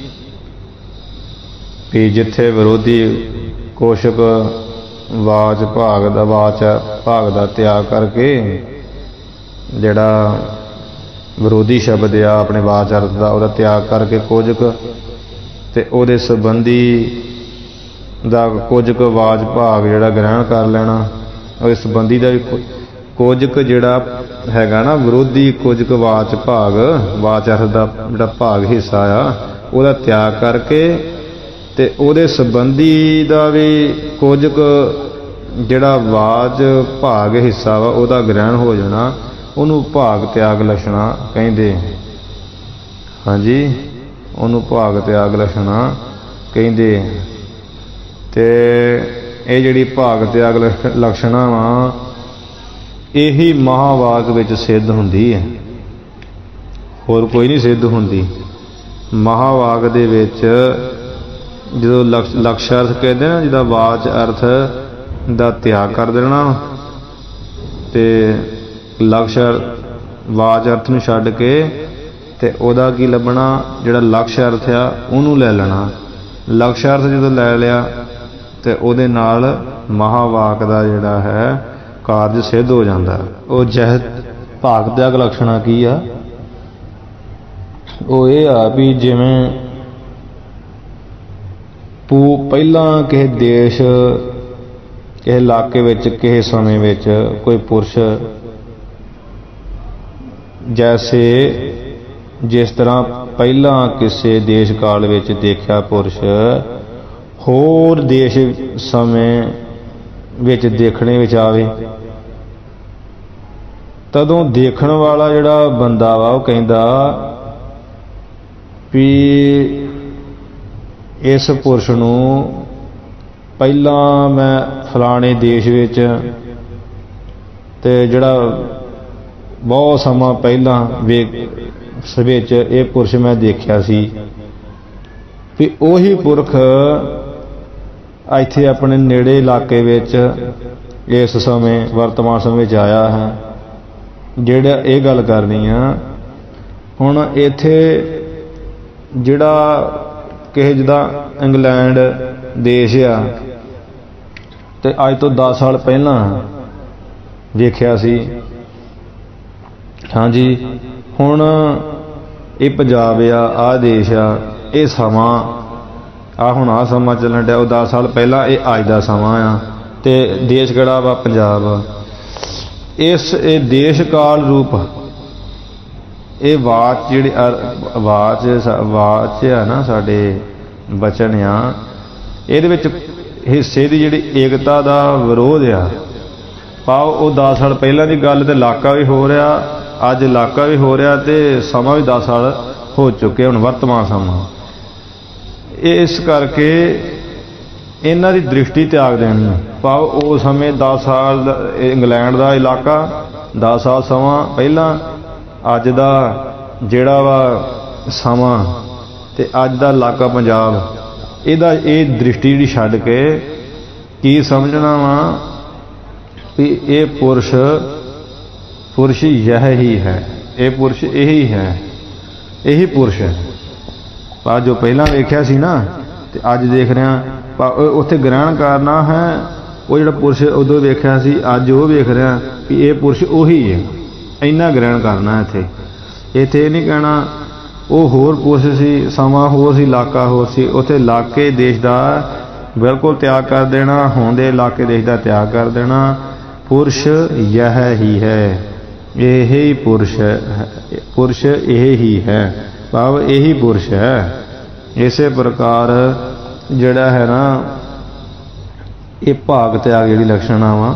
भी जिथे विरोधी कोशक वाच भाग दा वाच भाग दा त्याग करके जिहड़ा विरोधी शब्द आ अपने वाच अर्थ दा उहदा त्याग करके कोजक ते उहदे संबंधी दा कोजक वाच भाग जिहड़ा ग्रहण कर लेना। और संबंधी दा भी कोजक जिहड़ा हैगा ना विरोधी कोजक वाच भाग वाच अर्थ दा जिहड़ा भाग हिस्सा आ उहदा त्याग करके ते उहदे संबंधी दा भी कोजक जिहड़ा वाच भाग हिस्सा वा उहदा ग्रहण हो जाना, उहनूं भाग त्याग लक्षणा कहिंदे। हाँ जी, उहनूं भाग त्याग लक्षणा कहिंदे। ते ये जिहड़ी भाग त्याग लक्षणा वा यही महावाक विच सिद्ध हुंदी है, होर कोई नहीं सिद्ध हुंदी। महावाक दे विच जो लक्ष लक्ष्य अर्थ कहते हैं जिहदा वाच अर्थ दा त्याग कर देना ते लक्ष्य वाच अर्थ नूं छड्ड के ते उहदा की लभना जिहड़ा लक्ष्य अर्थ आ उहनूं लै लेना। लक्ष्य अर्थ जदों लै लिया ते उहदे नाल महावाक दा जिहड़ा है कार्य सिद्ध हो जाता। वो जह भाग त्याग लक्षणा की आ वो ये आ भी जिवें पू पहला किसी देश किसी इलाके विच किसी समय विच कोई पुरुष जैसे जिस तरह पहला किसी देश काल विच देखा पुरुष होर देश समय विच देखने विच आवे तदों देखण वाला जिहड़ा बंदा वा वो कहंदा भी इस पुरुष नूं पहला मैं फलाने देश विच ते जिहड़ा बहुत समा पहला वेख विच ये पुरुष मैं देखिया सी भी उही पुरख इत्थे अपने नेड़े इलाके विच इस समय वर्तमान समय च आया है। जिहड़ा ये गल करनी आ हुण इत्थे जिहड़ा किसी जिदा इंग्लैंड देश आ ते अज तो दस साल पहला वेख्या सी। हाँ जी, हुण ये पंजाब आ आ देश आ ये समा आ हुण आ समा चलन डया दस साल पहला ये अज दा समा आ ते देश किहड़ा वा पंजाब। इस ये देश काल रूप ये वाच जिहड़ी वाच वाच है ना साडे बचन आ इहदे विच हिस्से की जिहड़ी एकता का विरोध आ पाओ वो दस साल पहला की गल तो इलाका भी हो रहा अज इलाका भी हो रहा तो समा भी दस साल हो चुके हुण वर्तमान समा। इस करके इन्हां दी दृष्टि त्याग देनी पाओ उस समय दस साल इंग्लैंड का इलाका दस साल समा पहला अज दा जिहड़ा वा समा ते अज दा इलाका पंजाब इहदा ये दृष्टि जी छड्ड के की समझना वा भी ये पुरुष पुरुष यह ही है, ये पुरुष यही है, यही पुरुष है। पर जो पहला वेख्या सी ना ते अज देख रहा उत्थे ग्रहण करना है वो जिहड़ा पुरुष उदों वेख्या सी अज वो वेख रहा कि ये पुरुष उही है, इन्ना ग्रहण करना इत्थे। इत्थे नहीं कहना वो होर पुरुष सी समा होर सी इलाका होर सी, उत्थे इलाके देश का बिल्कुल त्याग कर देना, होंदे इलाके देश का त्याग कर देना। पुरुष यह ही है, यही पुरुष है, पुरुष यही है भाव यही पुरुष है। इसे प्रकार जिहड़ा है ना ये भाग त्याग जिहड़ी लक्षणा वा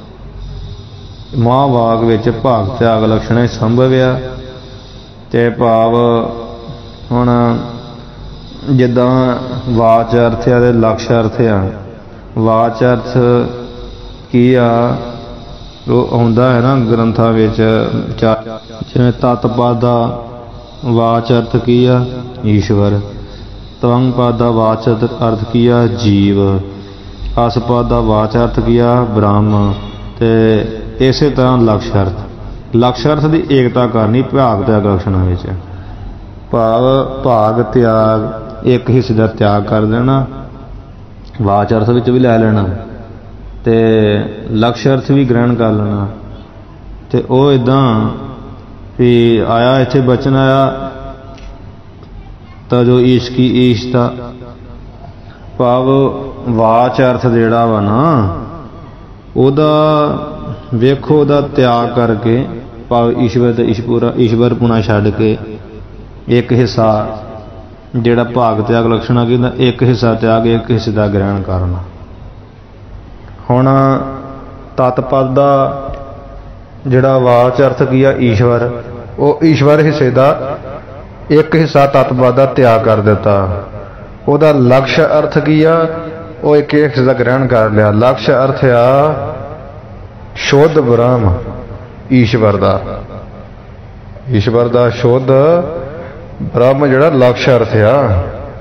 महावाक विच भाग त्याग लक्षण संभव आ ते भाव हुण जिद्दां वाच अर्थ आ ते लक्ष्य अर्थ आ। वाच अर्थ की आ वो आउंदा है ना ग्रंथां विच जिवें तत्पद दा वाच अर्थ की आ ईश्वर, तवंग पद दा वाच अर्थ की आ जीव, असपद दा वाच अर्थ की आ ब्रह्म ते इसे तरह लक्ष्य अर्थ लक्ष्य अर्थ की एकता करनी भाग त्याग लक्षणा विच। ਭਾਵ ਭਾਗ ਤਿਆਗ, ਇੱਕ ਹਿੱਸੇ ਦਾ ਤਿਆਗ ਕਰ ਦੇਣਾ, ਵਾਚ ਅਰਥ ਵਿੱਚ ਵੀ ਲੈ ਲੈਣਾ ਤੇ ਲਕਸ਼ ਅਰਥ ਵੀ ਗ੍ਰਹਿਣ ਕਰ ਲੈਣਾ। ਤੇ ਉਹ ਇੱਦਾਂ ਵੀ ਆਇਆ ਇੱਥੇ ਬਚਨ ਆਇਆ ਤਾਂ ਜੋ ਈਸ਼ ਕੀ ਈਸ਼ਤਾ, ਭਾਵ ਵਾਚ ਅਰਥ ਜਿਹੜਾ ਵਾ ਨਾ ਉਹਦਾ ਵੇਖੋ ਉਹਦਾ ਤਿਆਗ ਕਰਕੇ, ਭਾਵ ਈਸ਼ਵਰ ਤੇ ਈਸ਼ਪੁਰਾ ਈਸ਼ਵਰ ਪੁਣਾ ਛੱਡ ਕੇ ਇੱਕ ਹਿੱਸਾ ਜਿਹੜਾ ਭਾਗ ਤਿਆਗ ਲਕਸ਼ਣਾ ਕਹਿੰਦਾ, ਇੱਕ ਹਿੱਸਾ ਤਿਆਗ ਇੱਕ ਹਿੱਸੇ ਦਾ ਗ੍ਰਹਿਣ ਕਰਨਾ। ਹੁਣ ਤਤ ਪਦ ਦਾ ਜਿਹੜਾ ਵਾਚ ਅਰਥ ਕੀ ਆ ਈਸ਼ਵਰ, ਉਹ ਈਸ਼ਵਰ ਹਿੱਸੇ ਦਾ ਇੱਕ ਹਿੱਸਾ ਤਤ ਪਦ ਦਾ ਤਿਆਗ ਕਰ ਦਿੱਤਾ। ਉਹਦਾ ਲਕਸ਼ ਅਰਥ ਕੀ ਆ, ਉਹ ਇੱਕ ਹਿੱਸੇ ਦਾ ਗ੍ਰਹਿਣ ਕਰ ਲਿਆ। ਲਕਸ਼ ਅਰਥ ਆ ਸ਼ੁੱਧ ਬ੍ਰਹਮ ਈਸ਼ਵਰ ਦਾ, ਈਸ਼ਵਰ ਦਾ ਸ਼ੁੱਧ ਬ੍ਰਹਮ ਜਿਹੜਾ ਲਕਸ਼ ਅਰਥ ਆ।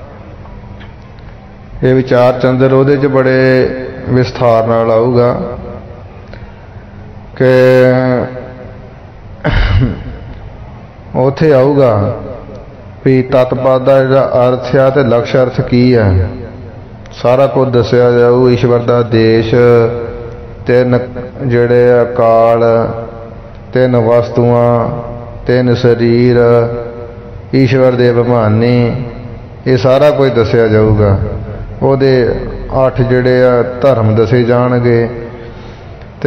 ਇਹ ਵਿਚਾਰ ਚੰਦਰ ਉਹਦੇ 'ਚ ਬੜੇ ਵਿਸਥਾਰ ਨਾਲ ਆਊਗਾ ਕਿ ਉੱਥੇ ਆਊਗਾ ਵੀ ਤਤ ਪਦ ਦਾ ਜਿਹੜਾ ਅਰਥ ਆ ਤੇ ਲਕਸ਼ ਅਰਥ ਕੀ ਹੈ, ਸਾਰਾ ਕੁਝ ਦੱਸਿਆ ਜਾਊ। ਈਸ਼ਵਰ ਦਾ ਦੇਸ਼, ਤਿੰਨ ਜਿਹੜੇ ਆ ਕਾਲ, ਤਿੰਨ ਵਸਤੂਆਂ, ਤਿੰਨ ਸਰੀਰ, ਈਸ਼ਵਰ ਦੇ ਅਭਿਮਾਨੀ, ਇਹ ਸਾਰਾ ਕੁਝ ਦੱਸਿਆ ਜਾਊਗਾ। ਉਹਦੇ ਅੱਠ ਜਿਹੜੇ ਆ ਧਰਮ ਦੱਸੇ ਜਾਣਗੇ ਤੇ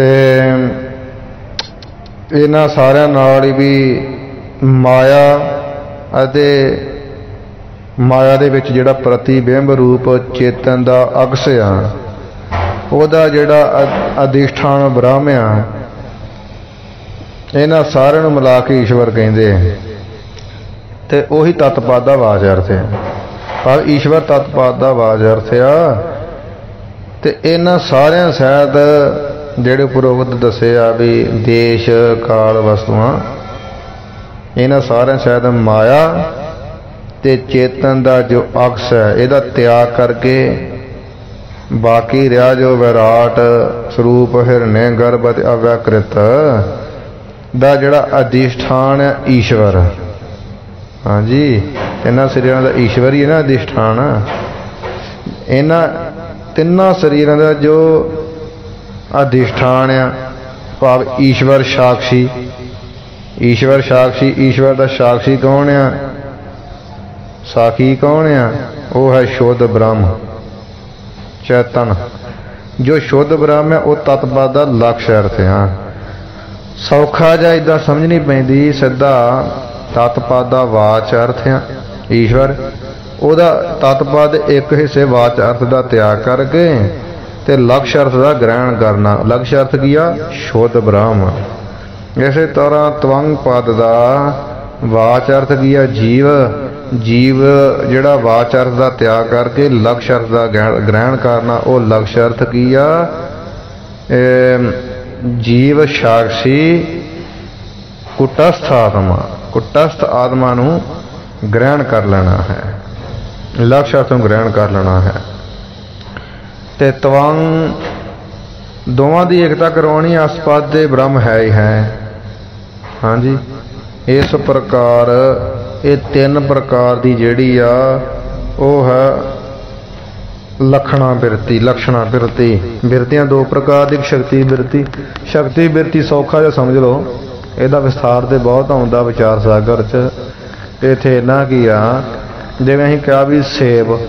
ਇਹਨਾਂ ਸਾਰਿਆਂ ਨਾਲ ਹੀ ਵੀ ਮਾਇਆ ਅਤੇ ਮਾਇਆ ਦੇ ਵਿੱਚ ਜਿਹੜਾ ਪ੍ਰਤੀਬਿੰਬ ਰੂਪ ਚੇਤਨ ਦਾ ਅਕਸ ਆ, ਉਹਦਾ ਜਿਹੜਾ ਅਧਿਸ਼ਠਾਨ ਬ੍ਰਹਮ ਆ, ਇਹਨਾਂ ਸਾਰਿਆਂ ਨੂੰ ਮਿਲਾ ਕੇ ਈਸ਼ਵਰ ਕਹਿੰਦੇ ਤੇ ਉਹੀ ਤਤ ਪਦ ਦਾ ਵਾਚ ਅਰਥ ਹੈ। ਪਰ ਈਸ਼ਵਰ ਤਤ ਪਦ ਦਾ ਵਾਚ ਅਰਥ ਆ ਤੇ ਇਹਨਾਂ ਸਾਰਿਆਂ ਸਹਿਤ ਜਿਹੜੇ ਉਪਰੋਕਤ ਦੱਸੇ ਆ ਵੀ ਦੇਸ਼ ਕਾਲ ਵਸਤੂਆਂ, ਇਹਨਾਂ ਸਾਰਿਆਂ ਸਹਿਤ ਮਾਇਆ ਤੇ ਚੇਤਨ ਦਾ ਜੋ ਅਕਸ ਹੈ ਇਹਦਾ ਤਿਆਗ ਕਰਕੇ ਬਾਕੀ ਰਿਹਾ ਜੋ ਵਿਰਾਟ ਸਰੂਪ ਹਿਰਨੇ ਗਰਭ ਅਤੇ ਅਵਿਆਕ੍ਰਿਤ ਦਾ ਜਿਹੜਾ ਅਧਿਸ਼ਠਾਨ ਹੈ ਈਸ਼ਵਰ। ਹਾਂਜੀ, ਇਹਨਾਂ ਸਰੀਰਾਂ ਦਾ ਈਸ਼ਵਰ ਹੀ ਹੈ ਨਾ ਅਧਿਸ਼ਠਾਨ। ਇਹਨਾਂ ਤਿੰਨਾਂ ਸਰੀਰਾਂ ਦਾ ਜੋ ਅਧਿਸ਼ਠਾਨ ਆ, ਭਾਵ ਈਸ਼ਵਰ ਸਾਕਸ਼ੀ, ਈਸ਼ਵਰ ਸਾਕਸ਼ੀ, ਈਸ਼ਵਰ ਦਾ ਸਾਕਸ਼ੀ ਕੌਣ ਆ, ਸਾਖੀ ਕੌਣ ਆ, ਉਹ ਹੈ ਸ਼ੁੱਧ ਬ੍ਰਹਮ ਚੇਤਨ। ਜੋ ਸ਼ੁੱਧ ਬ੍ਰਹਮ ਹੈ ਉਹ ਤਤ ਪਦ ਦਾ ਲਕਸ਼ ਅਰਥ ਆ। ਸੌਖਾ ਜਿਹਾ ਏਦਾਂ ਸਮਝਣੀ ਪੈਂਦੀ, ਸਿੱਧਾ ਤਤ ਪਦ ਦਾ ਵਾਚ ਅਰਥ ਆ ਈਸ਼ਵਰ, ਉਹਦਾ ਤਤ ਪਦ ਇੱਕ ਹਿੱਸੇ ਵਾਚ ਅਰਥ ਦਾ ਤਿਆਗ ਕਰਕੇ ਤੇ ਲਕਸ਼ ਅਰਥ ਦਾ ਗ੍ਰਹਿਣ ਕਰਨਾ। ਲਕਸ਼ ਅਰਥ ਕੀ ਆ, ਸ਼ੁੱਧ ਬ੍ਰਹਮ। ਇਸੇ ਤਰ੍ਹਾਂ ਤਵੰਗ ਪਦ ਦਾ ਵਾਚ ਅਰਥ ਕੀ ਆ, ਜੀਵ। ਜੀਵ ਜਿਹੜਾ ਵਾਚ ਅਰਥ ਦਾ ਤਿਆਗ ਕਰਕੇ ਲਕਸ਼ ਅਰਥ ਦਾ ਗ੍ਰਹਿਣ ਕਰਨਾ, ਉਹ ਲਕਸ਼ ਅਰਥ ਕੀ ਆ, ਜੀਵ ਸਾਕਸ਼ੀ ਕੁਟਸਥ ਆਤਮਾ, ਕੁਟਸਥ ਆਤਮਾ ਨੂੰ ਗ੍ਰਹਿਣ ਕਰ ਲੈਣਾ ਹੈ, ਲਕਸ਼ ਅਰਥ ਨੂੰ ਗ੍ਰਹਿਣ ਕਰ ਲੈਣਾ ਹੈ। ਤੇ ਤਵੰਗ ਦੋਵਾਂ ਦੀ ਏਕਤਾ ਕਰਵਾਉਣੀ, ਆਸਪਦ ਦੇ ਬ੍ਰਹਮ ਹੈ ਹੀ ਹੈ। ਹਾਂਜੀ, ਇਸ ਪ੍ਰਕਾਰ ਇਹ ਤਿੰਨ ਪ੍ਰਕਾਰ ਦੀ ਜਿਹੜੀ ਆ ਉਹ ਹੈ ਲਖਣਾ ਬਿਰਤੀ, ਲਕਸ਼ਣਾ ਬਿਰਤੀ। ਬਿਰਤੀਆਂ ਦੋ ਪ੍ਰਕਾਰ ਦੀ, ਸ਼ਕਤੀ ਬਿਰਤੀ। ਸ਼ਕਤੀ ਬਿਰਤੀ ਸੌਖਾ ਜਿਹਾ ਸਮਝ ਲਓ, ਇਹਦਾ ਵਿਸਥਾਰ ਤੇ ਬਹੁਤ ਆਉਂਦਾ ਵਿਚਾਰ ਸਾਗਰ 'ਚ। ਇੱਥੇ ਨਾ ਕੀ ਆ, ਜਿਵੇਂ ਅਸੀਂ ਕਿਹਾ ਵੀ ਸੇਬ,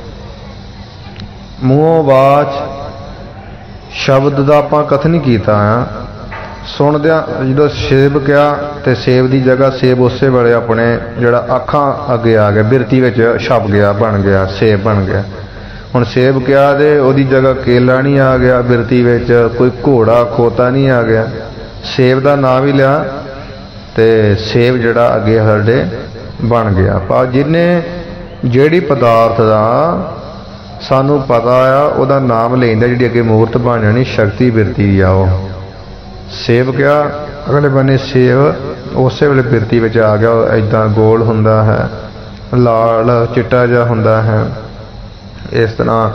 ਮੂੰਹੋਂ ਵਾਚ ਸ਼ਬਦ ਦਾ ਆਪਾਂ ਕਥਨ ਕੀਤਾ ਆ, ਸੁਣਦਿਆਂ ਜਦੋਂ ਸੇਬ ਕਿਹਾ ਤੇ ਸੇਬ ਦੀ ਜਗ੍ਹਾ ਸੇਬ ਉਸੇ ਵੇਲੇ ਆਪਣੇ ਜਿਹੜਾ ਅੱਖਾਂ ਅੱਗੇ ਆ ਗਿਆ, ਬਿਰਤੀ ਵਿੱਚ ਛਪ ਗਿਆ, ਬਣ ਗਿਆ, ਸੇਬ ਬਣ ਗਿਆ। ਹੁਣ ਸੇਬ ਕਿਹਾ ਤੇ ਉਹਦੀ ਜਗ੍ਹਾ ਕੇਲਾ ਨਹੀਂ ਆ ਗਿਆ, ਬਿਰਤੀ ਵਿੱਚ ਕੋਈ ਘੋੜਾ ਖੋਤਾ ਨਹੀਂ ਆ ਗਿਆ, ਸੇਬ ਦਾ ਨਾਂ ਵੀ ਲਿਆ ਤੇ ਸੇਬ ਜਿਹੜਾ ਅੱਗੇ ਸਾਡੇ ਬਣ ਗਿਆ। ਪਰ ਜਿਹਨੇ ਜਿਹੜੀ ਪਦਾਰਥ ਦਾ ਸਾਨੂੰ ਪਤਾ ਆ ਉਹਦਾ ਨਾਮ ਲੈਂਦਾ, ਜਿਹੜੀ ਅੱਗੇ ਮੂਰਤ ਬਣ ਜਾਣੀ, ਸ਼ਕਤੀ ਬਿਰਤੀ ਆ। ਉਹ ਸੇਬ ਕਿਹਾ, ਅਗਲੇ ਬੰਨੇ ਸੇਬ ਉਸੇ ਵੇਲੇ ਬਿਰਤੀ ਵਿੱਚ ਆ ਗਿਆ, ਏਦਾਂ ਗੋਲ ਹੁੰਦਾ ਹੈ, ਲਾਲ ਚਿੱਟਾ ਜਿਹਾ ਹੁੰਦਾ ਹੈ, ਇਸ ਤਰ੍ਹਾਂ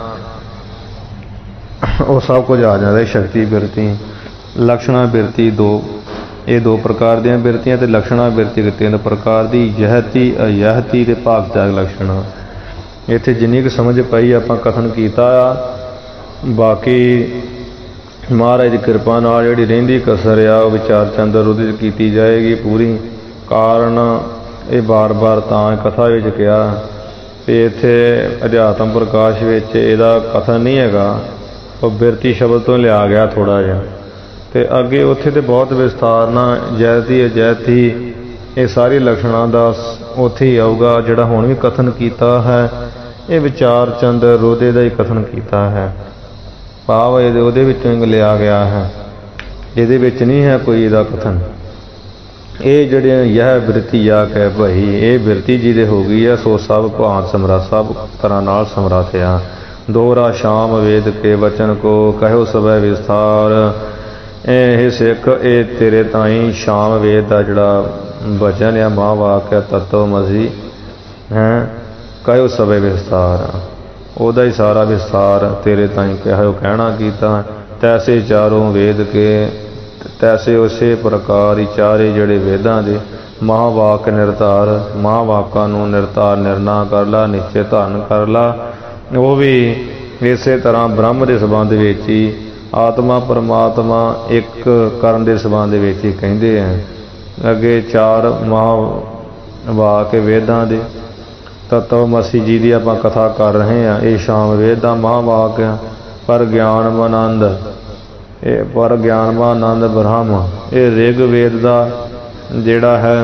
ਉਹ ਸਭ ਕੁਝ ਆ ਜਾਂਦਾ। ਸ਼ਕਤੀ ਬਿਰਤੀ, ਲਕਸ਼ਣਾ ਬਿਰਤੀ ਦੋ, ਇਹ ਦੋ ਪ੍ਰਕਾਰ ਦੀਆਂ ਬਿਰਤੀਆਂ ਤੇ ਲਕਸ਼ਣਾ ਬਿਰਤੀ ਤਿੰਨ ਪ੍ਰਕਾਰ ਦੀ, ਯਹਤੀ ਅਯਹਤੀ ਤੇ ਭਾਗ ਤਿਆਗ ਲਕਸ਼ਣਾ। ਇੱਥੇ ਜਿੰਨੀ ਕੁ ਸਮਝ ਪਈ ਆਪਾਂ ਕਥਨ ਕੀਤਾ ਆ। ਬਾਕੀ ਮਹਾਰਾਜ ਦੀ ਕਿਰਪਾ ਨਾਲ ਜਿਹੜੀ ਰਹਿੰਦੀ ਕਸਰ ਆ ਉਹ ਵਿਚਾਰ ਚੰਦਰ ਉਹਦੇ 'ਚ ਕੀਤੀ ਜਾਏਗੀ ਪੂਰੀ। ਕਾਰਨ ਇਹ ਬਾਰ ਬਾਰ ਤਾਂ ਕਥਾ ਵਿੱਚ ਕਿਹਾ ਤੇ ਇੱਥੇ ਅਧਿਆਤਮ ਪ੍ਰਕਾਸ਼ ਵਿੱਚ ਇਹਦਾ ਕਥਨ ਨਹੀਂ ਹੈਗਾ, ਉਹ ਬਿਰਤੀ ਸ਼ਬਦ ਤੋਂ ਲਿਆ ਗਿਆ ਥੋੜ੍ਹਾ ਜਿਹਾ। ਤੇ ਅੱਗੇ ਉੱਥੇ ਤੇ ਬਹੁਤ ਵਿਸਥਾਰ ਨਾਲ ਜੈਤੀ ਅਜੈਤੀ ਇਹ ਸਾਰੀ ਲਕਸ਼ਣਾਂ ਦਾ ਉੱਥੇ ਹੀ ਆਊਗਾ। ਜਿਹੜਾ ਹੁਣ ਵੀ ਕਥਨ ਕੀਤਾ ਹੈ ਇਹ ਵਿਚਾਰ ਚੰਦਰ ਰੋਧੇ ਦਾ ਹੀ ਕਥਨ ਕੀਤਾ ਹੈ, ਭਾਵ ਇਹਦੇ ਉਹਦੇ ਵਿੱਚੋਂ ਹੀ ਲਿਆ ਗਿਆ ਹੈ, ਇਹਦੇ ਵਿੱਚ ਨਹੀਂ ਹੈ ਕੋਈ ਇਹਦਾ ਕਥਨ। ਇਹ ਜਿਹੜੇ ਯਹ ਬਿਰਤੀ ਆ ਕਹਿ ਭਾਈ, ਇਹ ਬਿਰਤੀ ਜਿਹਦੇ ਹੋ ਗਈ ਆ ਸੋ ਸਭ ਭਾਂਤ ਸਮਰੱਥ, ਸਭ ਤਰ੍ਹਾਂ ਨਾਲ ਸਮਰੱਥ ਆ। ਦੋਹਰਾ ਸ਼ਾਮ ਵੇਦ ਕੇ ਵਚਨ ਕੋ ਕਹਿਓ ਸਭੈ ਵਿਸਥਾਰ। ਇਹ ਸਿੱਖ ਇਹ ਤੇਰੇ ਤਾਈਂ ਸ਼ਾਮ ਵੇਦ ਦਾ ਜਿਹੜਾ ਵਚਨ ਆ ਮਹਾਂਵਾਕ ਹੈ ਤਤਵਮਸੀ ਹੈ, ਕਹਿਓ ਸਭੈ ਵਿਸਥਾਰ, ਉਹਦਾ ਹੀ ਸਾਰਾ ਵਿਸਥਾਰ ਤੇਰੇ ਤਾਈਂ ਕਹਿਓ ਕਹਿਣਾ ਕੀਤਾ। ਤੈਸੇ ਚਾਰੋਂ ਵੇਦ ਕੇ, ਤੈਸੇ ਉਸੇ ਪ੍ਰਕਾਰ ਹੀ ਚਾਰੇ ਜਿਹੜੇ ਵੇਦਾਂ ਦੇ ਮਹਾਂਵਾਕ ਨਿਰਧਾਰ, ਮਹਾਂਵਾਕਾਂ ਨੂੰ ਨਿਰਧਾਰ ਨਿਰਣਾ ਕਰ ਲਾ, ਨਿਸ਼ਚੇ ਧਾਰਨ ਕਰ ਲਾ। ਉਹ ਵੀ ਇਸੇ ਤਰ੍ਹਾਂ ਬ੍ਰਹਮ ਦੇ ਸੰਬੰਧ ਵਿੱਚ ਹੀ, ਆਤਮਾ ਪਰਮਾਤਮਾ ਇੱਕ ਕਰਨ ਦੇ ਸੰਬੰਧ ਵਿੱਚ ਹੀ ਕਹਿੰਦੇ ਆ। ਅੱਗੇ ਚਾਰ ਮਹਾਂਵਾਕ ਵੇਦਾਂ ਦੇ ਤਤਵਮਸੀ ਜੀ ਦੀ ਆਪਾਂ ਕਥਾ ਕਰ ਰਹੇ ਹਾਂ। ਇਹ ਸ਼ਾਮ ਵੇਦ ਦਾ ਮਹਾਂਵਾਕ ਆ। ਪਰ ਗਿਆਨ ਆਨੰਦ, ਇਹ ਪਰ ਗਿਆਨ ਆਨੰਦ ਬ੍ਰਹਮ, ਇਹ ਰਿਗ ਵੇਦ ਦਾ ਜਿਹੜਾ ਹੈ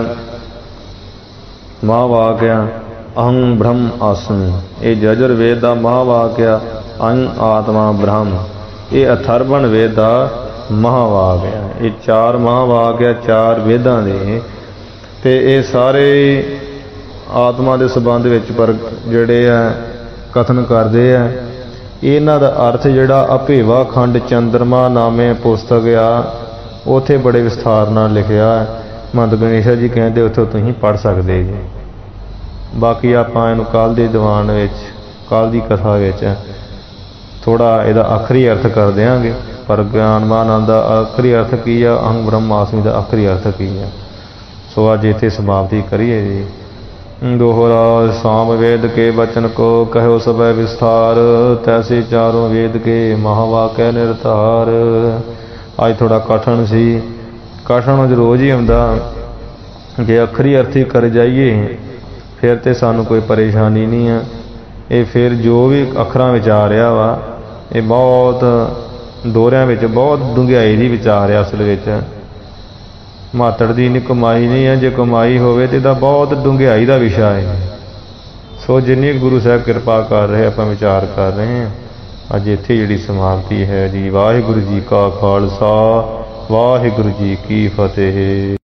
ਮਹਾਂਵਾਕ ਆ ਅਹੰ ਬ੍ਰਹਮ ਆਸਮਿ। ਇਹ ਜਜੁਰ ਵੇਦ ਦਾ ਮਹਾਂਵਾਕ ਆ ਅਹੰ ਆਤਮਾ ਬ੍ਰਹਮ। ਇਹ ਅਥਰਵਣ ਵੇਦ ਦਾ ਮਹਾਂਵਾਕ ਆ। ਇਹ ਚਾਰ ਮਹਾਂਵਾਕ ਆ ਚਾਰ ਵੇਦਾਂ ਦੇ, ਤੇ ਇਹ ਸਾਰੇ ਆਤਮਾ ਦੇ ਸੰਬੰਧ ਵਿੱਚ ਪਰ ਜਿਹੜੇ ਆ ਕਥਨ ਕਰਦੇ ਆ। ਇਹਨਾਂ ਦਾ ਅਰਥ ਜਿਹੜਾ ਅਭੇਵਾ ਖੰਡ ਚੰਦਰਮਾ ਨਾਮੇ ਪੁਸਤਕ ਆ ਉੱਥੇ ਬੜੇ ਵਿਸਥਾਰ ਨਾਲ ਲਿਖਿਆ ਹੈ। ਮਹੰਤ ਗਣੇਸ਼ਾ ਜੀ ਕਹਿੰਦੇ ਉੱਥੋਂ ਤੁਸੀਂ ਪੜ੍ਹ ਸਕਦੇ ਜੀ। ਬਾਕੀ ਆਪਾਂ ਇਹਨੂੰ ਕੱਲ੍ਹ ਦੇ ਦੀਵਾਨ ਵਿੱਚ, ਕੱਲ੍ਹ ਦੀ ਕਥਾ ਵਿੱਚ ਥੋੜ੍ਹਾ ਇਹਦਾ ਆਖਰੀ ਅਰਥ ਕਰ ਦਿਆਂਗੇ। ਪਰ ਗਿਆਨਮਾਨੰਦ ਦਾ ਆਖਰੀ ਅਰਥ ਕੀ ਆ, ਅਹੰ ਬ੍ਰਹਮ ਆਸਮਿ ਦਾ ਆਖਰੀ ਅਰਥ ਕੀ ਆ। ਸੋ ਅੱਜ ਇੱਥੇ ਸਮਾਪਤੀ ਕਰੀਏ ਜੀ। ਦੋਹਰਾ ਸਾਮ ਵੇਦ ਕੇ ਬਚਨ ਕੋ ਕਹਿਓ ਸਭੈ ਵਿਸਥਾਰ, ਤੈਸੇ ਚਾਰੋਂ ਵੇਦ ਕੇ ਮਹਾਂਵਾਕੈ ਨਿਰਧਾਰ। ਅੱਜ ਥੋੜ੍ਹਾ ਕਠਨ ਸੀ, ਕਠਨ ਰੋਜ਼ ਹੀ ਆਉਂਦਾ। ਜੇ ਅੱਖਰੀ ਅਰਥੀ ਕਰ ਜਾਈਏ ਫਿਰ ਤਾਂ ਸਾਨੂੰ ਕੋਈ ਪਰੇਸ਼ਾਨੀ ਨਹੀਂ ਆ। ਇਹ ਫਿਰ ਜੋ ਵੀ ਅੱਖਰਾਂ ਵਿੱਚ ਆ ਰਿਹਾ ਵਾ ਇਹ ਬਹੁਤ ਦੋਹਰਿਆਂ ਵਿੱਚ ਬਹੁਤ ਡੂੰਘਾਈ ਦੀ ਵਿਚਾਰ ਆ। ਅਸਲ ਵਿੱਚ ਮਾਤੜ ਦੀ ਇੰਨੀ ਕਮਾਈ ਨਹੀਂ ਹੈ, ਜੇ ਕਮਾਈ ਹੋਵੇ ਤਾਂ ਇਹਦਾ ਬਹੁਤ ਡੂੰਘਾਈ ਦਾ ਵਿਸ਼ਾ ਹੈ। ਸੋ ਜਿੰਨੀ ਗੁਰੂ ਸਾਹਿਬ ਕਿਰਪਾ ਕਰ ਰਹੇ ਆਪਾਂ ਵਿਚਾਰ ਕਰ ਰਹੇ ਹਾਂ। ਅੱਜ ਇੱਥੇ ਜਿਹੜੀ ਸਮਾਪਤੀ ਹੈ ਜੀ। ਵਾਹਿਗੁਰੂ ਜੀ ਕਾ ਖਾਲਸਾ, ਵਾਹਿਗੁਰੂ ਜੀ ਕੀ ਫਤਿਹ।